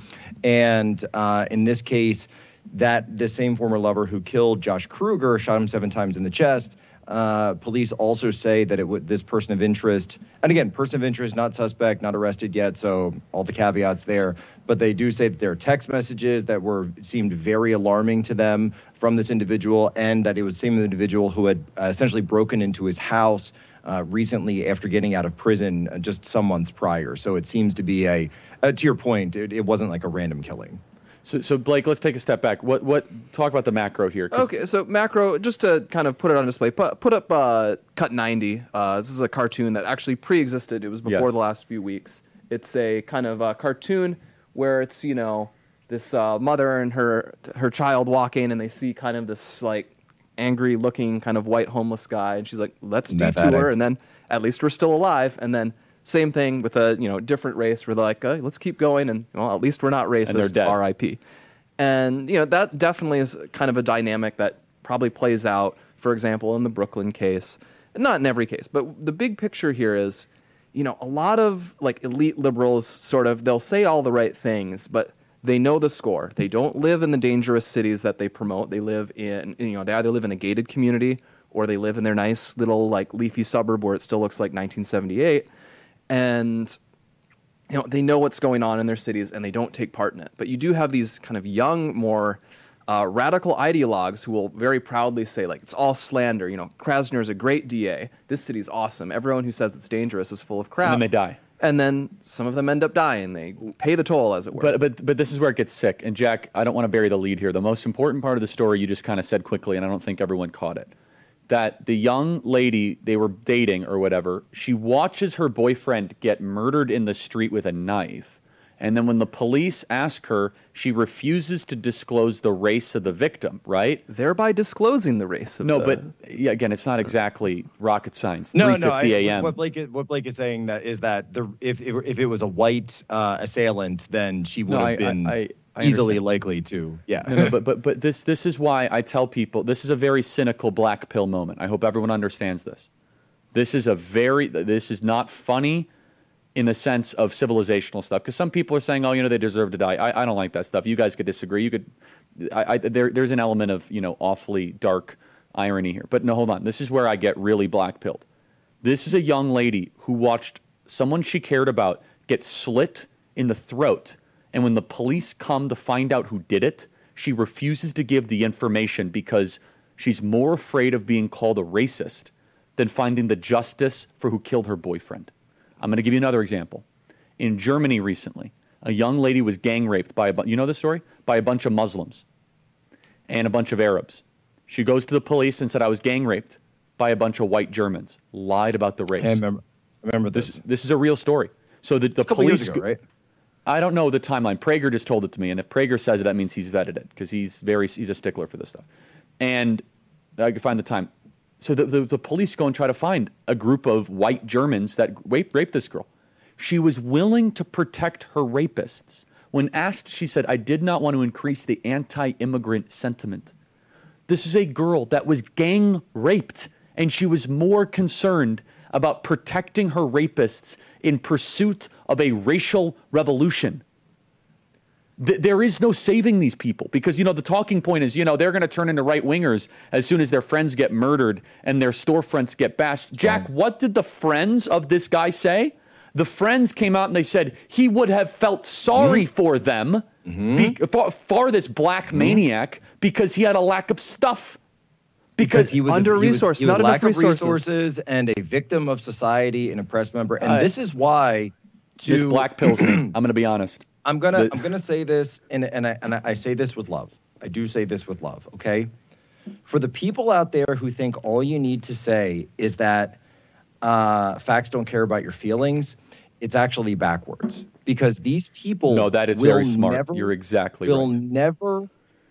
And uh, in this case, that the same former lover who killed Josh Kruger shot him seven times in the chest. Uh, police also say that it would this person of interest, and again, person of interest, not suspect, not arrested yet, so all the caveats there. But they do say that there are text messages that were seemed very alarming to them from this individual, and that it was the same individual who had uh, essentially broken into his house uh, recently after getting out of prison uh, just some months prior. So it seems to be a, uh, to your point, it, it wasn't like a random killing. So, so Blake, let's take a step back. What, what? Talk about the macro here. 'cause- Okay, so macro, just to kind of put it on display, put, put up uh, Cut ninety. Uh, this is a cartoon that actually pre-existed. It was before Yes. the last few weeks. It's a kind of a cartoon where it's, you know, this uh, mother and her her child walk in, and they see kind of this like angry-looking kind of white homeless guy, and she's like, "Let's Meth detour," addict. and then at least we're still alive, and then. Same thing with a you know different race where they're like, uh, let's keep going, and well, at least we're not racist. they're dead. R I P And you know that definitely is kind of a dynamic that probably plays out, for example, in the Brooklyn case. Not in every case, but the big picture here is, you know, a lot of like elite liberals sort of they'll say all the right things, but they know the score. They don't live in the dangerous cities that they promote. They live in you know they either live in a gated community or they live in their nice little like leafy suburb where it still looks like nineteen seventy-eight. And you know they know what's going on in their cities and they don't take part in it. But you do have these kind of young, more uh, radical ideologues who will very proudly say like it's all slander. You know, Krasner is a great D A. This city's awesome. Everyone who says it's dangerous is full of crap. And then they die. And then some of them end up dying. They pay the toll, as it were. But but but this is where it gets sick. And Jack, I don't want to bury the lead here. The most important part of the story you just kind of said quickly, and I don't think everyone caught it. That the young lady they were dating or whatever, she watches her boyfriend get murdered in the street with a knife. And then when the police ask her, she refuses to disclose the race of the victim, right? Thereby disclosing the race of No, the... but yeah, again, it's not exactly rocket science. No, three no. fifty I- a.m. What Blake is, what Blake is saying that is that the if if, if it was a white uh, assailant, then she would No, have I- I- been I- I easily understand. likely to. Yeah. No, no, but but but this this is why I tell people this is a very cynical black pill moment. I hope everyone understands this. This is a very this is not funny in the sense of civilizational stuff because some people are saying, oh, you know, they deserve to die. I, I don't like that stuff. You guys could disagree. You could. I, I there there's an element of you know awfully dark irony here. But no, hold on. This is where I get really black pilled. This is a young lady who watched someone she cared about get slit in the throat. And when the police come to find out who did it, she refuses to give the information because she's more afraid of being called a racist than finding the justice for who killed her boyfriend. I'm going to give you another example. In Germany recently, a young lady was gang raped by a bu- you know the story? By a bunch of Muslims and a bunch of Arabs. She goes to the police and said, I was gang raped by a bunch of white Germans. Lied about the race. I remember, I remember this. This, this is a real story. So the, the a couple police years ago, right? I don't know the timeline. Prager just told it to me, and if Prager says it, that means he's vetted it because he's very he's a stickler for this stuff. And I can find the time. So the, the, the police go and try to find a group of white Germans that raped, raped this girl. She was willing to protect her rapists. When asked, she said, "I did not want to increase the anti-immigrant sentiment." This is a girl that was gang raped, and she was more concerned about protecting her rapists in pursuit of a racial revolution. Th- there is no saving these people because, you know, the talking point is, you know, they're going to turn into right-wingers as soon as their friends get murdered and their storefronts get bashed. Jack, what did the friends of this guy say? The friends came out and they said he would have felt sorry mm-hmm. for them, mm-hmm. be, for, for this black mm-hmm. maniac, because he had a lack of stuff. Because, because he was under-resourced, not enough enough resources. resources and a victim of society, an oppressed member. And uh, this is why to, this black pills me. I'm going to be honest. I'm gonna the, I'm gonna say this, and and I and I say this with love. I do say this with love. Okay, for the people out there who think all you need to say is that uh, facts don't care about your feelings, it's actually backwards. Because these people no, that is will very smart. Never, You're exactly will right. Will never,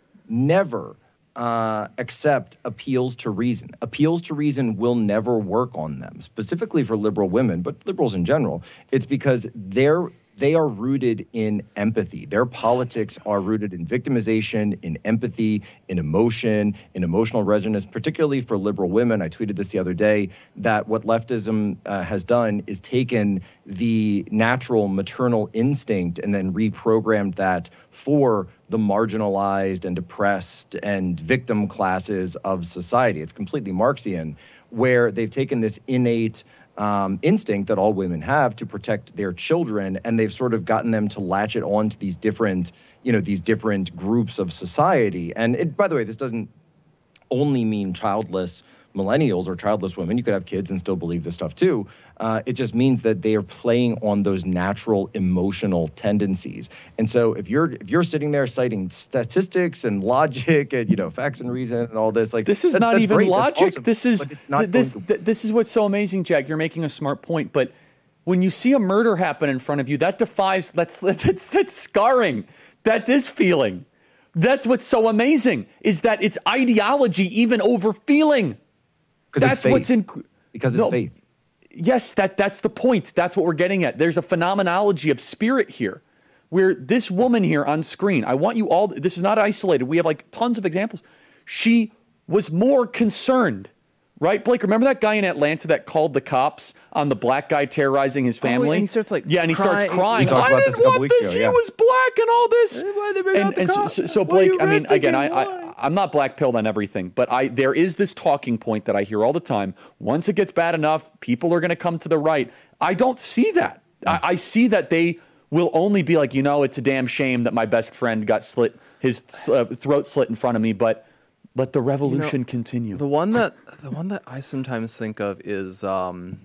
never uh, accept appeals to reason. Appeals to reason will never work on them, specifically for liberal women, but liberals in general. It's because they're They are rooted in empathy. Their politics are rooted in victimization, in empathy, in emotion, in emotional resonance, particularly for liberal women. I tweeted this the other day, that what leftism uh, has done is taken the natural maternal instinct and then reprogrammed that for the marginalized and depressed and victim classes of society. It's completely Marxian, where they've taken this innate Um, instinct that all women have to protect their children, and they've sort of gotten them to latch it on to these different, you know, these different groups of society. And it, by the way, this doesn't only mean childless millennials or childless women. You could have kids and still believe this stuff too. Uh, it just means that they are playing on those natural emotional tendencies. And so if you're if you're sitting there citing statistics and logic and, you know, facts and reason and all this, like this is that, not even great, logic. awesome, this is th- this to- th- this is what's so amazing, Jack. You're making a smart point, but when you see a murder happen in front of you, that defies that's that's that's scarring. That is feeling. That's what's so amazing, is that it's ideology even over feeling. That's what's in because it's no, faith. Yes, that that's the point. That's what we're getting at. There's a phenomenology of spirit here, where this woman here on screen, I want you all, this is not isolated. We have like tons of examples. She was more concerned, right? Blake, remember that guy in Atlanta that called the cops on the black guy terrorizing his family? Oh, and he starts like yeah, and he crying. starts crying. I I didn't want this. Ago, he yeah. was black and all this. Why they bring and out the and so, cops? so, so Why Blake, you I mean, arresting again, me? I, I I'm not black pilled on everything, but I there is this talking point that I hear all the time. Once it gets bad enough, people are going to come to the right. I don't see that. I, I see that they will only be like, you know, it's a damn shame that my best friend got slit, his uh, throat slit in front of me, but let the revolution you know, continue. The one that the one that I sometimes think of is, um,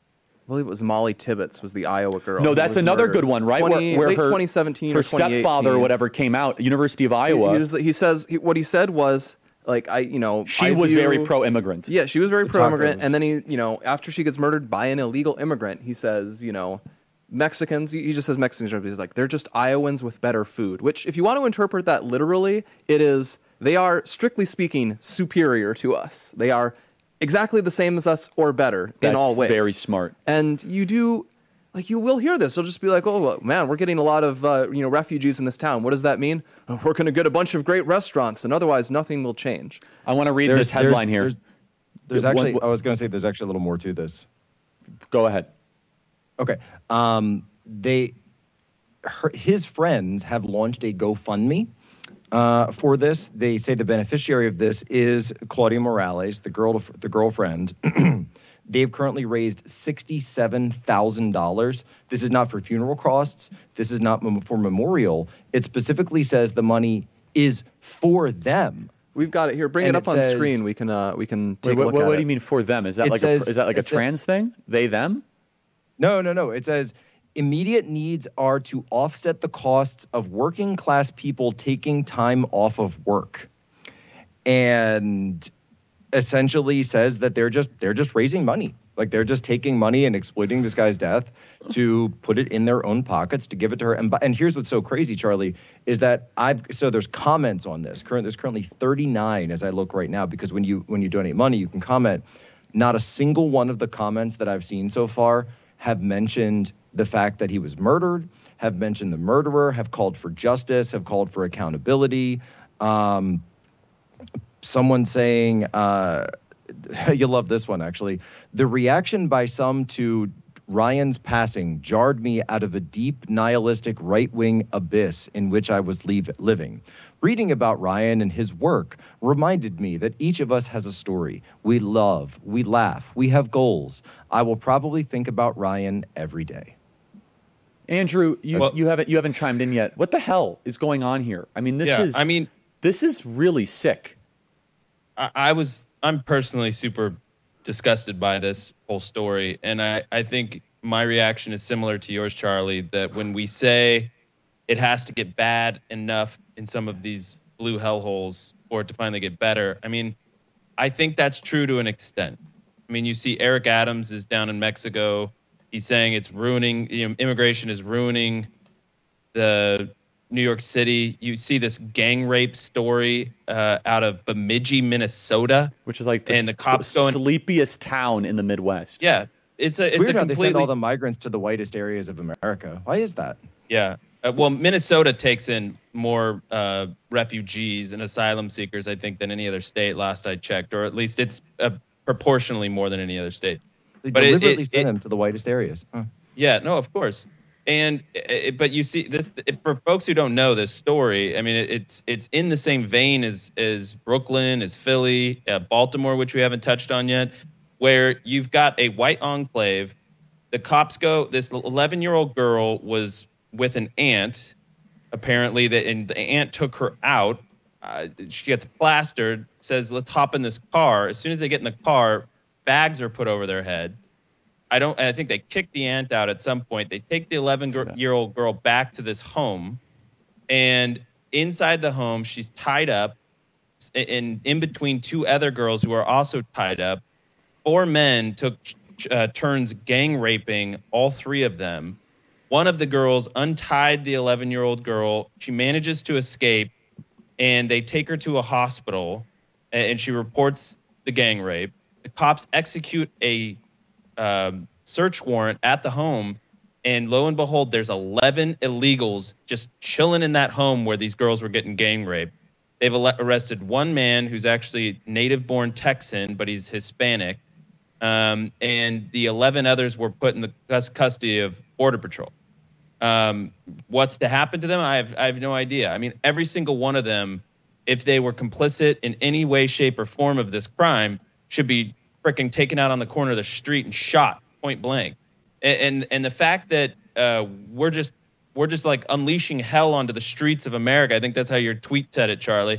I believe it was Molly Tibbetts was the Iowa girl. No, that's another murdered. good one, right? twenty, where where late her, twenty seventeen her or twenty eighteen. stepfather or whatever came out, University of Iowa. He, he, was, he says he, what he said was like I, you know, she I was view, very pro-immigrant. Yeah, she was very The pro-immigrant, tacos. and then he, you know, after she gets murdered by an illegal immigrant, he says, you know, Mexicans. He just says Mexicans. He's like they're just Iowans with better food. Which, if you want to interpret that literally, it is they are strictly speaking superior to us. They are exactly the same as us or better That's in all ways. very smart. And you do, like, you will hear this. They'll just be like, oh, well, man, we're getting a lot of, uh, you know, refugees in this town. What does that mean? Oh, we're going to get a bunch of great restaurants, and otherwise nothing will change. I want to read There's- this headline there's, here. There's, there's One- actually, I was going to say, there's actually a little more to this. Go ahead. Okay. Um, they, her, his friends have launched a GoFundMe uh, for this. They say the beneficiary of this is Claudia Morales, the girl, the girlfriend. They've currently raised sixty-seven thousand dollars. This is not for funeral costs. This is not mem- for memorial. It specifically says the money is for them. We've got it here. Bring And it up it on says- screen. We can uh, we can take Wait, a what, look what, at what it. do you mean for them? Is that It like says- a is that like a it says- trans thing? They them? No, no, no. It says immediate needs are to offset the costs of working class people taking time off of work. And essentially says that they're just they're just raising money. Like they're just taking money and exploiting this guy's death to put it in their own pockets to give it to her. And and here's what's so crazy, Charlie, is that I've so there's comments on this. Current there's currently thirty-nine as I look right now, because when you when you donate money, you can comment. Not a single one of the comments that I've seen so far have mentioned the fact that he was murdered, have mentioned the murderer, have called for justice, have called for accountability. Um, someone saying, uh, you'll love this one, actually. The reaction by some to Ryan's passing jarred me out of a deep nihilistic right-wing abyss in which I was leave, living. Reading about Ryan and his work reminded me that each of us has a story. We love, we laugh, we have goals. I will probably think about Ryan every day. Andrew, you, well, you haven't you haven't chimed in yet. What the hell is going on here? I mean, this yeah, is I mean, this is really sick. I, I was I'm personally super disgusted by this whole story, and I, I think my reaction is similar to yours, Charlie, that when we say it has to get bad enough in some of these blue hellholes for it to finally get better, I mean, I think that's true to an extent. I mean, you see Eric Adams is down in Mexico. He's saying it's ruining, you know, immigration is ruining the New York City. You see this gang rape story uh, out of Bemidji, Minnesota, which is like the, and the cops going sleepiest town in the Midwest. Yeah, it's a it's, it's weird a how completely. They send all the migrants to the whitest areas of America. Why is that? Yeah, uh, well, Minnesota takes in more uh, refugees and asylum seekers, I think, than any other state. Last I checked, or at least it's uh, proportionally more than any other state. They but deliberately it, it, send it, them to the whitest areas. Huh. Yeah, no, of course. And it, but you see this it, for folks who don't know this story. I mean, it, it's it's in the same vein as as Brooklyn, as Philly, uh, Baltimore, which we haven't touched on yet, where you've got a white enclave. The cops go. This eleven-year-old girl was with an aunt, apparently, that and the aunt took her out. Uh, she gets plastered. Says, "Let's hop in this car." As soon as they get in the car, bags are put over their head. I don't. I think they kick the aunt out at some point. They take the eleven-year-old girl back to this home, and inside the home, she's tied up, in in between two other girls who are also tied up. Four men took uh, turns gang raping all three of them. One of the girls untied the eleven-year-old girl. She manages to escape, and they take her to a hospital, and she reports the gang rape. The cops execute a Um, search warrant at the home, and lo and behold, there's eleven illegals just chilling in that home where these girls were getting gang raped. They've ele- arrested one man who's actually native-born Texan, but he's Hispanic, um, and the eleven others were put in the cus- custody of Border Patrol. Um, what's to happen to them? I have I have no idea. I mean, every single one of them, if they were complicit in any way, shape, or form of this crime, should be freaking taken out on the corner of the street and shot point blank. And and, and the fact that uh, we're just we're just like unleashing hell onto the streets of America. I think that's how your tweet said it, Charlie.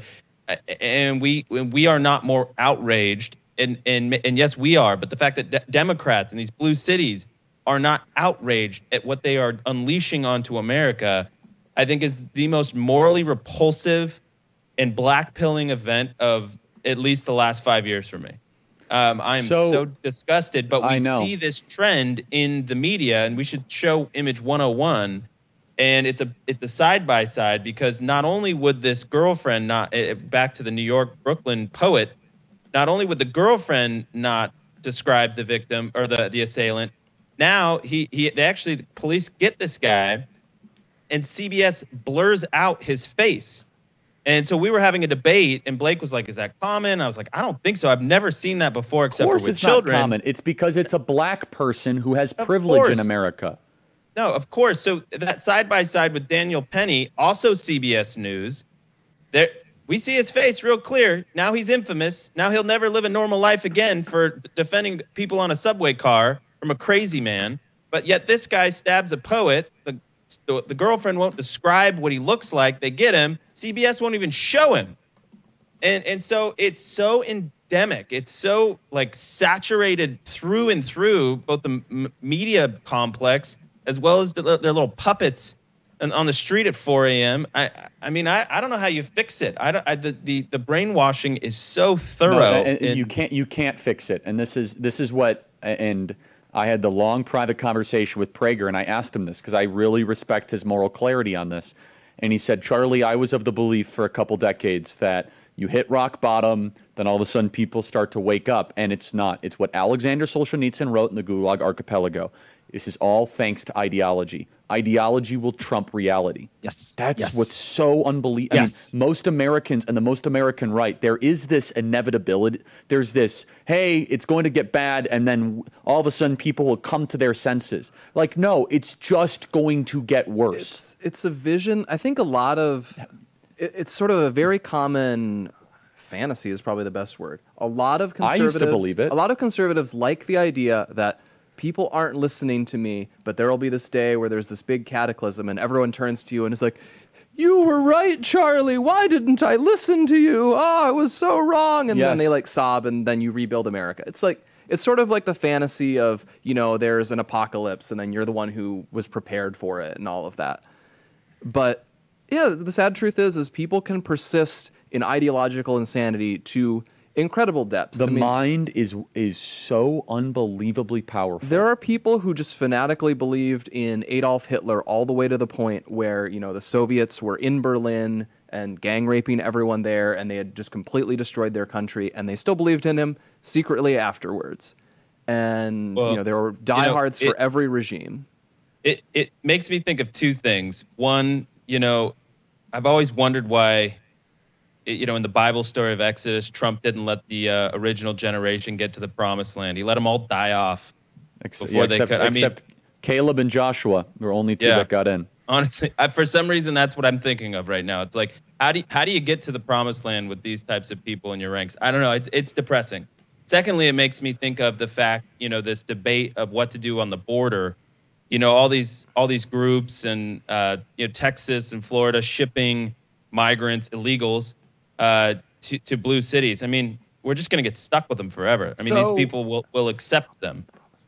And we we are not more outraged. And and and yes, we are. But the fact that de- Democrats in these blue cities are not outraged at what they are unleashing onto America, I think is the most morally repulsive and blackpilling event of at least the last five years for me. Um, I'm so, so disgusted, but we see this trend in the media, and we should show image one oh one. And it's a it's a side by side, because not only would this girlfriend not uh, back to the New York Brooklyn poet, not only would the girlfriend not describe the victim or the, the assailant, now he he they actually the police get this guy, and C B S blurs out his face. And so we were having a debate, and Blake was like, "Is that common?" I was like, "I don't think so. I've never seen that before, except for with it's children." Not common. It's because it's a black person who has privilege in America. No, of course. So that side by side with Daniel Penny, also C B S News, there we see his face real clear. Now he's infamous. Now he'll never live a normal life again for defending people on a subway car from a crazy man. But yet this guy stabs a poet. The The, the girlfriend won't describe what he looks like. They get him. C B S won't even show him. And and so it's so endemic. It's so like saturated through and through both the m- media complex as well as the, their little puppets and on the street at four a.m. I I mean I, I don't know how you fix it. I, don't, I the, the the brainwashing is so thorough. No, and, and in, you can't you can't fix it. And this is this is what and I had the long private conversation with Prager, and I asked him this because I really respect his moral clarity on this. And he said, Charlie, I was of the belief for a couple decades that you hit rock bottom, then all of a sudden people start to wake up, and it's not. It's what Alexander Solzhenitsyn wrote in the Gulag Archipelago. This is all thanks to ideology. Ideology will trump reality. Yes. That's yes. what's so unbelievable. Yes. I mean, most Americans and the most American right, there is this inevitability. There's this, hey, it's going to get bad, and then all of a sudden people will come to their senses. Like, no, it's just going to get worse. It's, it's a vision. I think a lot of, it, it's sort of a very common fantasy is probably the best word. A lot of I conservatives. used to believe it. A lot of conservatives like the idea that people aren't listening to me, but there will be this day where there's this big cataclysm and everyone turns to you and is like, you were right, Charlie. Why didn't I listen to you? Oh, I was so wrong. And Yes. then they like sob and then you rebuild America. It's like, it's sort of like the fantasy of, you know, there's an apocalypse and then you're the one who was prepared for it and all of that. But yeah, the sad truth is, is people can persist in ideological insanity to incredible depths. The I mean, mind is is so unbelievably powerful. there are people who just fanatically believed in Adolf Hitler all the way to the point where, you know, the Soviets were in Berlin and gang raping everyone there, and they had just completely destroyed their country, and they still believed in him secretly afterwards. And, Well, you know, there were you know, diehards it- for every regime. it it makes me think of two things. One, you know, I've always wondered why, you know, in the Bible story of Exodus, Trump didn't let the uh, original generation get to the promised land. He let them all die off Ex- before yeah, they except, could. I mean, except Caleb and Joshua were only two Yeah. that got in. honestly, I, for some reason, that's what I'm thinking of right now. It's like, how do you, how do you get to the promised land with these types of people in your ranks? I don't know. It's it's depressing. Secondly, it makes me think of the fact, you know, this debate of what to do on the border. You know, all these all these groups and uh, you know, Texas and Florida shipping migrants, illegals, uh, to to blue cities. I mean, we're just going to get stuck with them forever. I mean, So- these people will will accept them.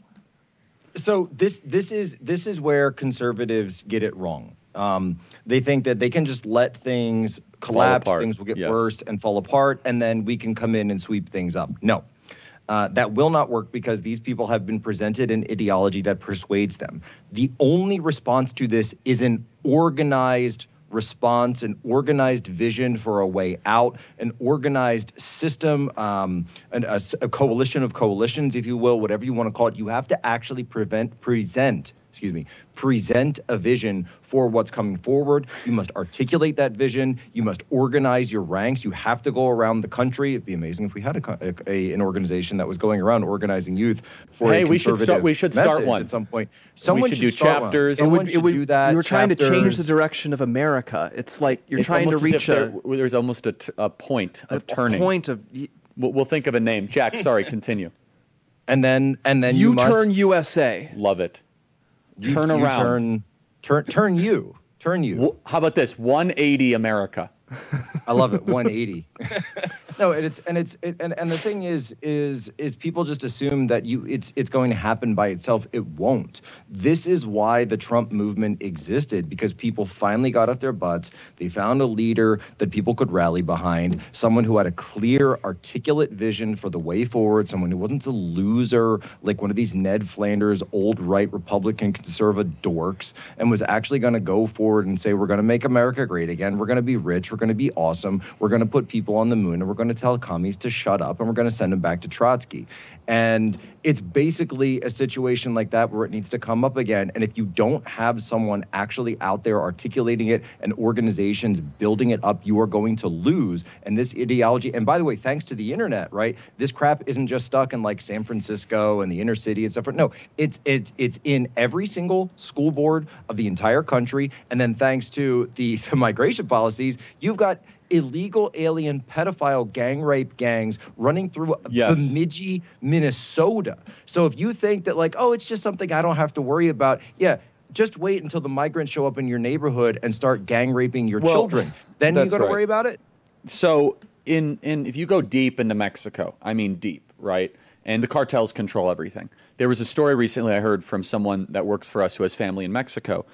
So this this is this is where conservatives get it wrong. Um, they think that they can just let things collapse, apart. things will get Yes. worse and fall apart, and then we can come in and sweep things up. No. Uh, that will not work because these people have been presented an ideology that persuades them. The only response to this is an organized response, an organized vision for a way out, an organized system, um, an, a, a coalition of coalitions, if you will, whatever you want to call it. You have to actually prevent, present, excuse me, present a vision for what's coming forward. You must articulate that vision. You must organize your ranks. You have to go around the country. It'd be amazing if we had a, co- a, a an organization that was going around organizing youth for Hey, a we should start- conservative we should start message one. at some point. Someone should do start one. chapters. It Someone would- should it would- do that. You were trying to change chapters. the direction of America. It's like you're It's trying to almost as reach if a, there- there's almost a, t- a point of a turning. point of We'll, we'll think of a name. Jack, sorry, continue. And then and then you, you must, turn U S A. Love it. you- turn you around. Turn, turn turn you. Turn you. Well, how about this? one eighty America. I love it. one eighty. No, and it's and it's it, and and the thing is is is people just assume that you it's it's going to happen by itself. It won't. This is why the Trump movement existed, because people finally got off their butts. They found a leader that people could rally behind, someone who had a clear, articulate vision for the way forward, someone who wasn't a loser like one of these Ned Flanders old right Republican conservative dorks, and was actually going to go forward and say, we're going to make America great again. We're going to be rich. We're going to be awesome. We're going to put people on the moon, and we're going to tell commies to shut up, and we're going to send them back to Trotsky. And it's basically a situation like that where it needs to come up again. And if you don't have someone actually out there articulating it and organizations building it up, you are going to lose. And this ideology, and by the way, thanks to the internet, right? This crap isn't just stuck in like San Francisco and the inner city and stuff. No, it's it's it's in every single school board of the entire country. And then thanks to the, the migration policies, you've got illegal alien pedophile gang rape gangs running through Yes. Bemidji, Minnesota. So if you think that like, oh, it's just something I don't have to worry about, yeah, just wait until the migrants show up in your neighborhood and start gang raping your Well, children. Then you that's got to right. worry about it. So in in if you go deep into Mexico, I mean deep, right? And the cartels control everything. There was a story recently I heard from someone that works for us who has family in Mexico.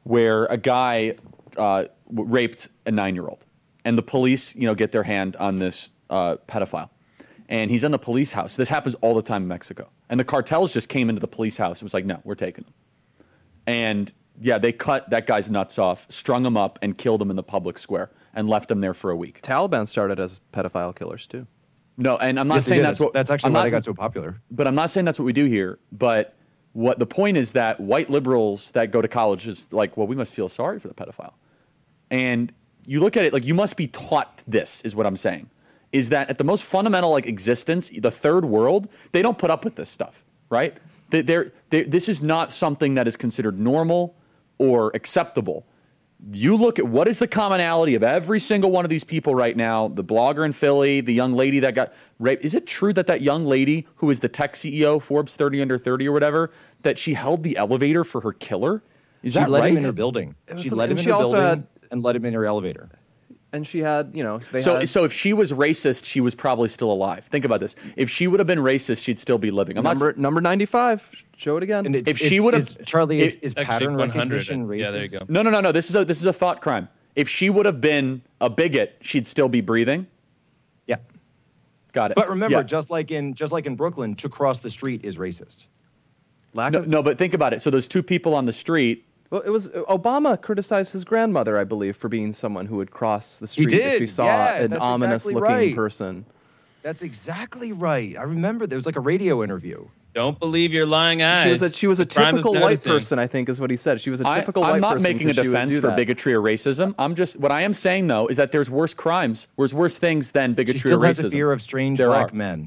where a guy uh, raped a nine-year-old, and the police, you know, get their hand on this uh, pedophile, and he's in the police house. This happens all the time in Mexico, and the cartels just came into the police house and was like, "No, we're taking them." And yeah, they cut that guy's nuts off, strung him up, and killed him in the public square, and left him there for a week. Taliban started as pedophile killers too. No, and I'm not Yes, they saying did. that's what. That's actually I'm why not- they got so popular. But I'm not saying that's what we do here. But what the point is that white liberals that go to college is like, well, we must feel sorry for the pedophile. And you look at it like you must be taught this, is what I'm saying. Is that at the most fundamental like existence, the third world, they don't put up with this stuff, right? They, they're, they, this is not something that is considered normal or acceptable. You look at what is the commonality of every single one of these people right now, the blogger in Philly, the young lady that got raped. Is it true that that young lady who is the tech C E O, Forbes thirty under thirty or whatever, that she held the elevator for her killer? Is She that let right? him in her building. was She something- let him and in she her also building had- and let him in her elevator. And she had, you know, they So, had so if she was racist, she was probably still alive. Think about this. If she would have been racist, she'd still be living. I'm number not, number ninety-five. Show it again. And it's, If she it's- would've- is- Charlie, is, it- is Actually, pattern one hundred. recognition racist? Yeah, there you go. no, no, no, no. This is a this is a thought crime. If she would have been a bigot, she'd still be breathing. Yeah. Got it. But remember, Yeah. just like in just like in Brooklyn, to cross the street is racist. Lack no, of no, but think about it. So those two people on the street. Well, it was Obama criticized his grandmother, I believe, for being someone who would cross the street if did, she saw yeah, an that's ominous-looking exactly right. person. That's exactly right. I remember there was like a radio interview. Don't believe your lying eyes. She was a she was a The crime of typical white noticing. person, I think, is what he said. She was a I, typical I'm white not person. making a 'cause she would defense do for that. bigotry or racism. I'm just what I am saying though is that there's worse crimes, there's worse things than bigotry She still or has racism. a fear of strange There black are. men.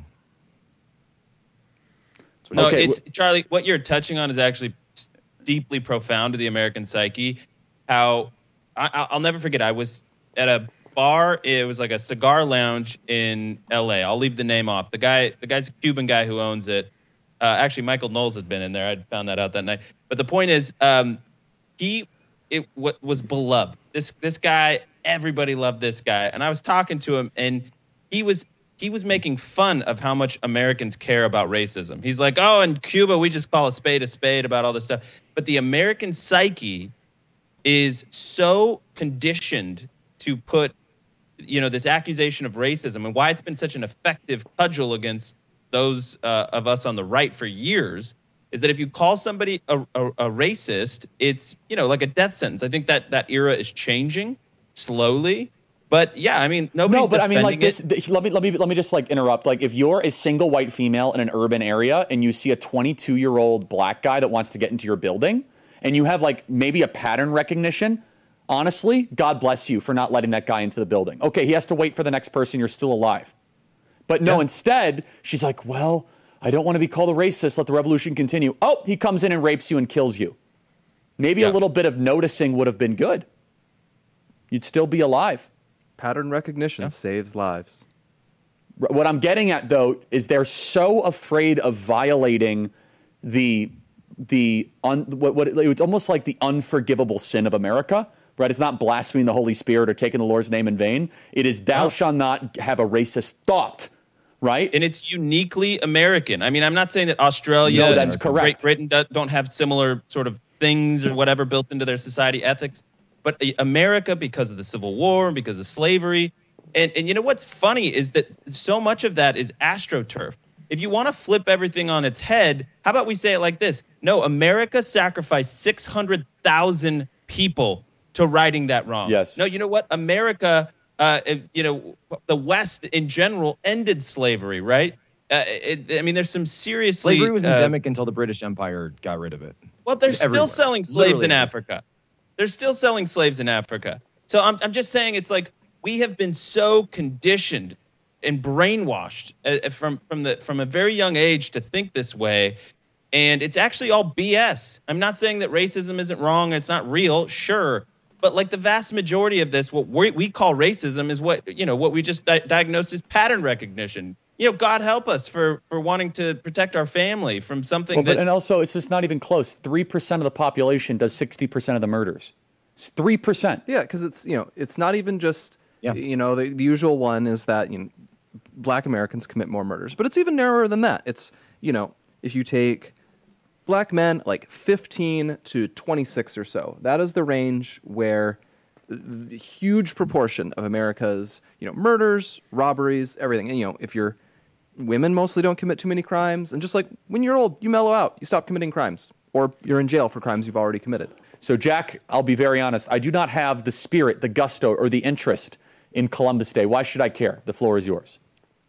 No, Okay, it's Charlie. What you're touching on is actually deeply profound to the American psyche. How I, I- I'll never forget. I was at a bar. It was like a cigar lounge in L A. I'll leave the name off. The guy, the guy's a Cuban guy who owns it. Uh, actually, Michael Knowles had been in there. I found that out that night. But the point is, um, he it w- was beloved. This this guy, everybody loved this guy. And I was talking to him, and he was he was making fun of how much Americans care about racism. He's like, oh, in Cuba, we just call a spade a spade about all this stuff. But the American psyche is so conditioned to put, you know, this accusation of racism, and why it's been such an effective cudgel against those uh, of us on the right for years, is that if you call somebody a, a, a racist, it's, you know, like a death sentence. I think that that era is changing slowly. But yeah, I mean, nobody's No, but I mean, like this. defending th- let me let me let me just like interrupt. Like, if you're a single white female in an urban area and you see a twenty-two year old black guy that wants to get into your building, and you have like maybe a pattern recognition, honestly, God bless you for not letting that guy into the building. Okay, he has to wait for the next person. You're still alive. But no, Yeah. instead, she's like, well, I don't want to be called a racist. Let the revolution continue. Oh, he comes in and rapes you and kills you. Maybe Yeah. a little bit of noticing would have been good. You'd still be alive. Pattern recognition saves lives. R- What I'm getting at, though, is they're so afraid of violating the the un, what, what it's almost like the unforgivable sin of America, right? It's not blaspheming the Holy Spirit or taking the Lord's name in vain. It is thou No. shalt not have a racist thought, right? and it's uniquely American. I mean, I'm not saying that Australia No, that's and correct. Great Britain do- don't have similar sort of things or whatever built into their society ethics, but uh, America, because of the Civil War, because of slavery, and and you know what's funny is that so much of that is astroturf. If you want to flip everything on its head, how about we say it like this? No, America sacrificed six hundred thousand people to righting that wrong. Yes. No, you know what? America, uh, you know, the West in general ended slavery, right? Uh, it, I mean, there's some seriously... Slavery was uh, endemic until the British Empire got rid of it. Well, they're still everywhere. selling slaves in Literally. Africa. They're still selling slaves in Africa. So I'm, I'm just saying it's like we have been so conditioned and brainwashed uh, from from the from a very young age to think this way, and it's actually all B S. I'm not saying that racism isn't wrong, it's not real, sure, but like the vast majority of this, what we we call racism is what you know what we just di- diagnosed as pattern recognition. You know, God help us for for wanting to protect our family from something Well, but, that and also, it's just not even close. three percent of the population does sixty percent of the murders. It's three percent. Yeah, because it's you know it's not even just Yeah. you know the, the usual one is that you know black Americans commit more murders, but it's even narrower than that. It's you know if you take black men, like fifteen to twenty-six or so. That is the range where the huge proportion of America's, you know, murders, robberies, everything. And, you know, if you're women mostly don't commit too many crimes. And just like when you're old, you mellow out, you stop committing crimes, or you're in jail for crimes you've already committed. So, Jack, I'll be very honest. I do not have the spirit, the gusto, or the interest in Columbus Day. Why should I care? The floor is yours.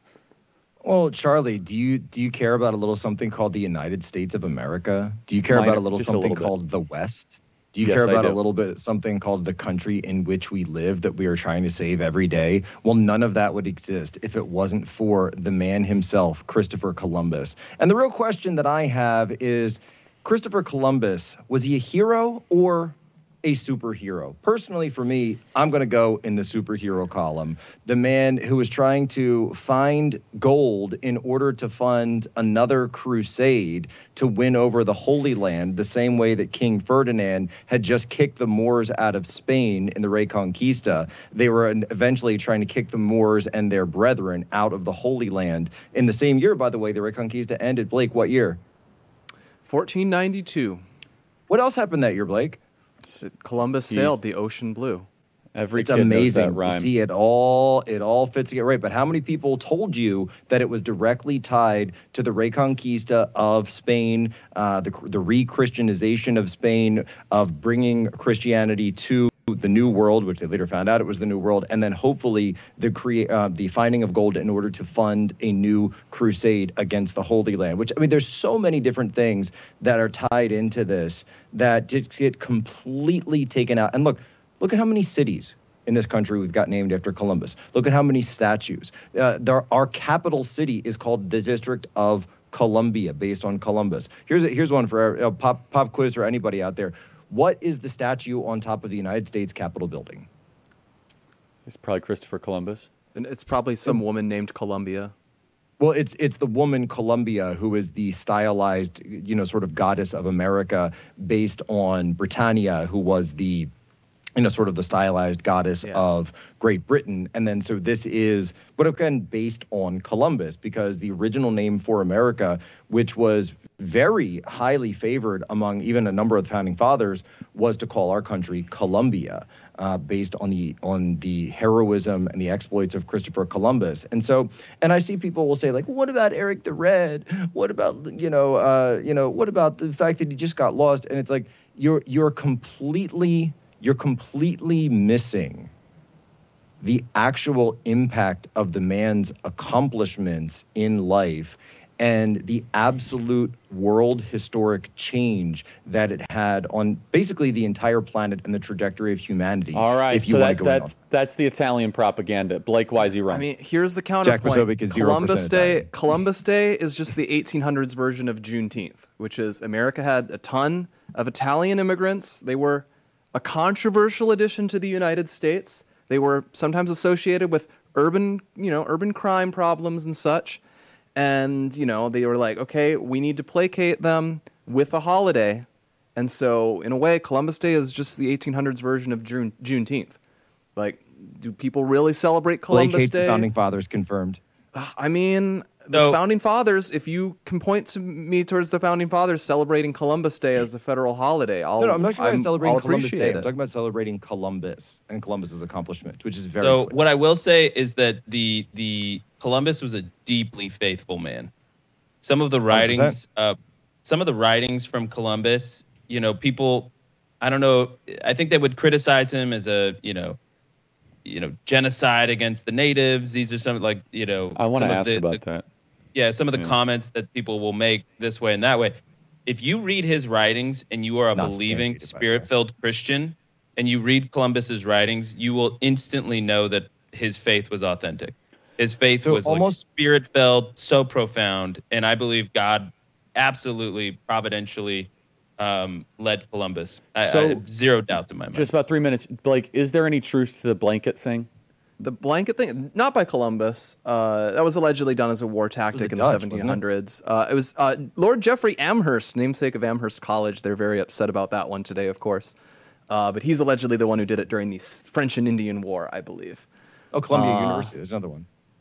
Well, Charlie, do you do you care about a little something called the United States of America? Do you care Minor, about a little just a something little bit. called the West? Do you Yes, care I about a do. little bit something called the country in which we live that we are trying to save every day? Well, none of that would exist if it wasn't for the man himself, Christopher Columbus. And the real question that I have is, Christopher Columbus, was he a hero or a superhero? Personally, for me, I'm going to go in the superhero column. The man who was trying to find gold in order to fund another crusade to win over the Holy Land, the same way that King Ferdinand had just kicked the Moors out of Spain in the Reconquista. They were eventually trying to kick the Moors and their brethren out of the Holy Land. In the same year, by the way, the Reconquista ended. Blake, what year? fourteen ninety-two. What else happened that year, Blake? Columbus sailed the ocean blue. Every It's kid knows amazing. that You rhyme. see, it all it all fits together right. But how many people told you that it was directly tied to the Reconquista of Spain, uh, the the re-Christianization of Spain, of bringing Christianity to the New World, which they later found out it was the New World, and then hopefully the crea- uh, the finding of gold in order to fund a new crusade against the Holy Land. Which, I mean, there's so many different things that are tied into this that just get completely taken out. And look, look at how many cities in this country we've got named after Columbus. Look at how many statues. Uh, there, our capital city is called the District of Columbia, based on Columbus. Here's a, here's one for a pop pop quiz for anybody out there. What is the statue on top of the United States Capitol building? It's probably Christopher Columbus. And it's probably some woman named Columbia. Well, it's it's the woman Columbia, who is the stylized, you know, sort of goddess of America, based on Britannia, who was the, you know, sort of the stylized goddess Yeah. of Great Britain. And then so this is, but again, based on Columbus, because the original name for America, which was very highly favored among even a number of the founding fathers, was to call our country Columbia, uh, based on the on the heroism and the exploits of Christopher Columbus. And so, and I see people will say, like, what about Eric the Red? What about, you know, uh, you know, what about the fact that he just got lost? And it's like, you're you're completely you're completely missing the actual impact of the man's accomplishments in life and the absolute world historic change that it had on basically the entire planet and the trajectory of humanity. All right, if you so want that, to go in that's, on. that's the Italian propaganda. Blake, why is he wrong? I mean, here's the Jack counterpoint. Posobiec is zero percent Columbus Day. Italian. Columbus Day is just the eighteen hundreds version of Juneteenth, which is America had a ton of Italian immigrants. They were a controversial addition to the United States. They were sometimes associated with urban, you know, urban crime problems and such. And, you know, they were like, okay, we need to placate them with a holiday. And so, in a way, Columbus Day is just the eighteen hundreds version of June, Juneteenth. Like, do people really celebrate Columbus Blake hates Day? the founding fathers, confirmed. I mean, the So- founding fathers, if you can point to me towards the founding fathers celebrating Columbus Day as a federal holiday, I'll No, no, I'm not talking about celebrating I'll Columbus Day. appreciate I'm it. talking about celebrating Columbus and Columbus's accomplishment, which is very So clear. what I will say is that the the Columbus was a deeply faithful man. Some of the writings, uh, some of the writings from Columbus, you know, people, I don't know, I think they would criticize him as a, you know, you know, genocide against the natives. These are some like, you know, I want some to of ask the- about the- that. Yeah, some of the Yeah. comments that people will make this way and that way. If you read his writings and you are a Not believing, substantiated, by the way. spirit-filled Christian, and you read Columbus's writings, you will instantly know that his faith was authentic. His faith So was like almost- spirit-filled, so profound, and I believe God absolutely, providentially um, led Columbus. I, So- I have zero doubts in my mind. Just about three minutes. Blake, is there any truth to the blanket thing? The blanket thing, not by Columbus. Uh, that was allegedly done as a war tactic the in Dutch, the wasn't it? seventeen hundreds. Uh, it was uh, Lord Jeffrey Amherst, namesake of Amherst College. They're very upset about that one today, of course. Uh, but he's allegedly the one who did it during the French and Indian War, I believe. Oh, Columbia Uh, University. There's another one.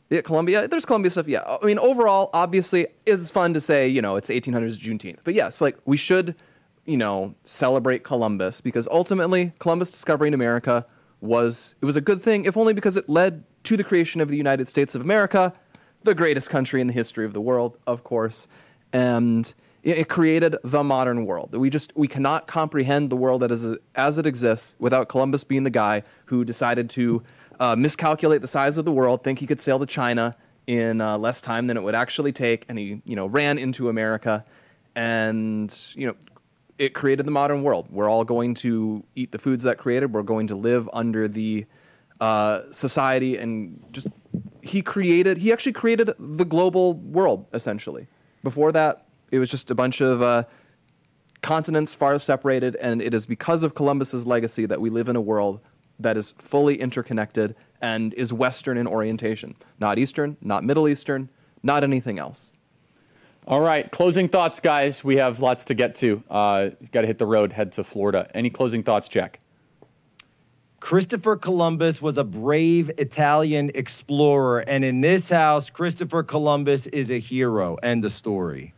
Yeah, Columbia. There's Columbia stuff. Yeah, I mean, overall, obviously, it's fun to say, you know, it's eighteen hundreds Juneteenth. But yes, like we should, you know, celebrate Columbus because ultimately, Columbus discovering America was it was a good thing, if only because it led to the creation of the United States of America, the greatest country in the history of the world, of course, and it, it created the modern world. We just we cannot comprehend the world that is as it exists without Columbus being the guy who decided to. Uh, miscalculate the size of the world, think he could sail to China in uh, less time than it would actually take, and he, you know, ran into America, and you know, it created the modern world. We're all going to eat the foods that created. We're going to live under the uh, society, and just he created. He actually created the global world essentially. Before that, it was just a bunch of uh, continents far separated, and it is because of Columbus's legacy that we live in a world that is fully interconnected and is Western in orientation. Not Eastern, not Middle Eastern, not anything else. All right, closing thoughts, guys. We have lots to get to. Uh, you've got to hit the road, head to Florida. Any closing thoughts, Jack? Christopher Columbus was a brave Italian explorer, and in this house, Christopher Columbus is a hero. End of story.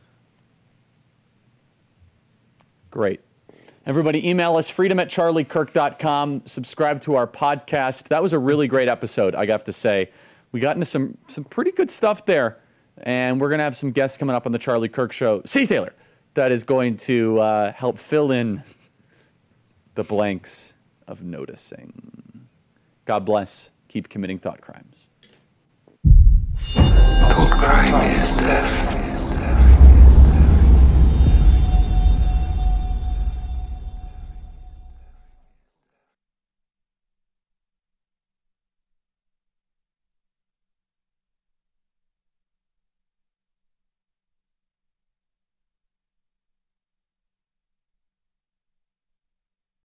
Great. Everybody, email us, freedom at charlie kirk dot com. Subscribe to our podcast. That was a really great episode, I have to say. We got into some some pretty good stuff there, and we're going to have some guests coming up on the Charlie Kirk Show. Steve Taylor, that is going to uh, help fill in the blanks of noticing. God bless. Keep committing thought crimes. Thought crime is death.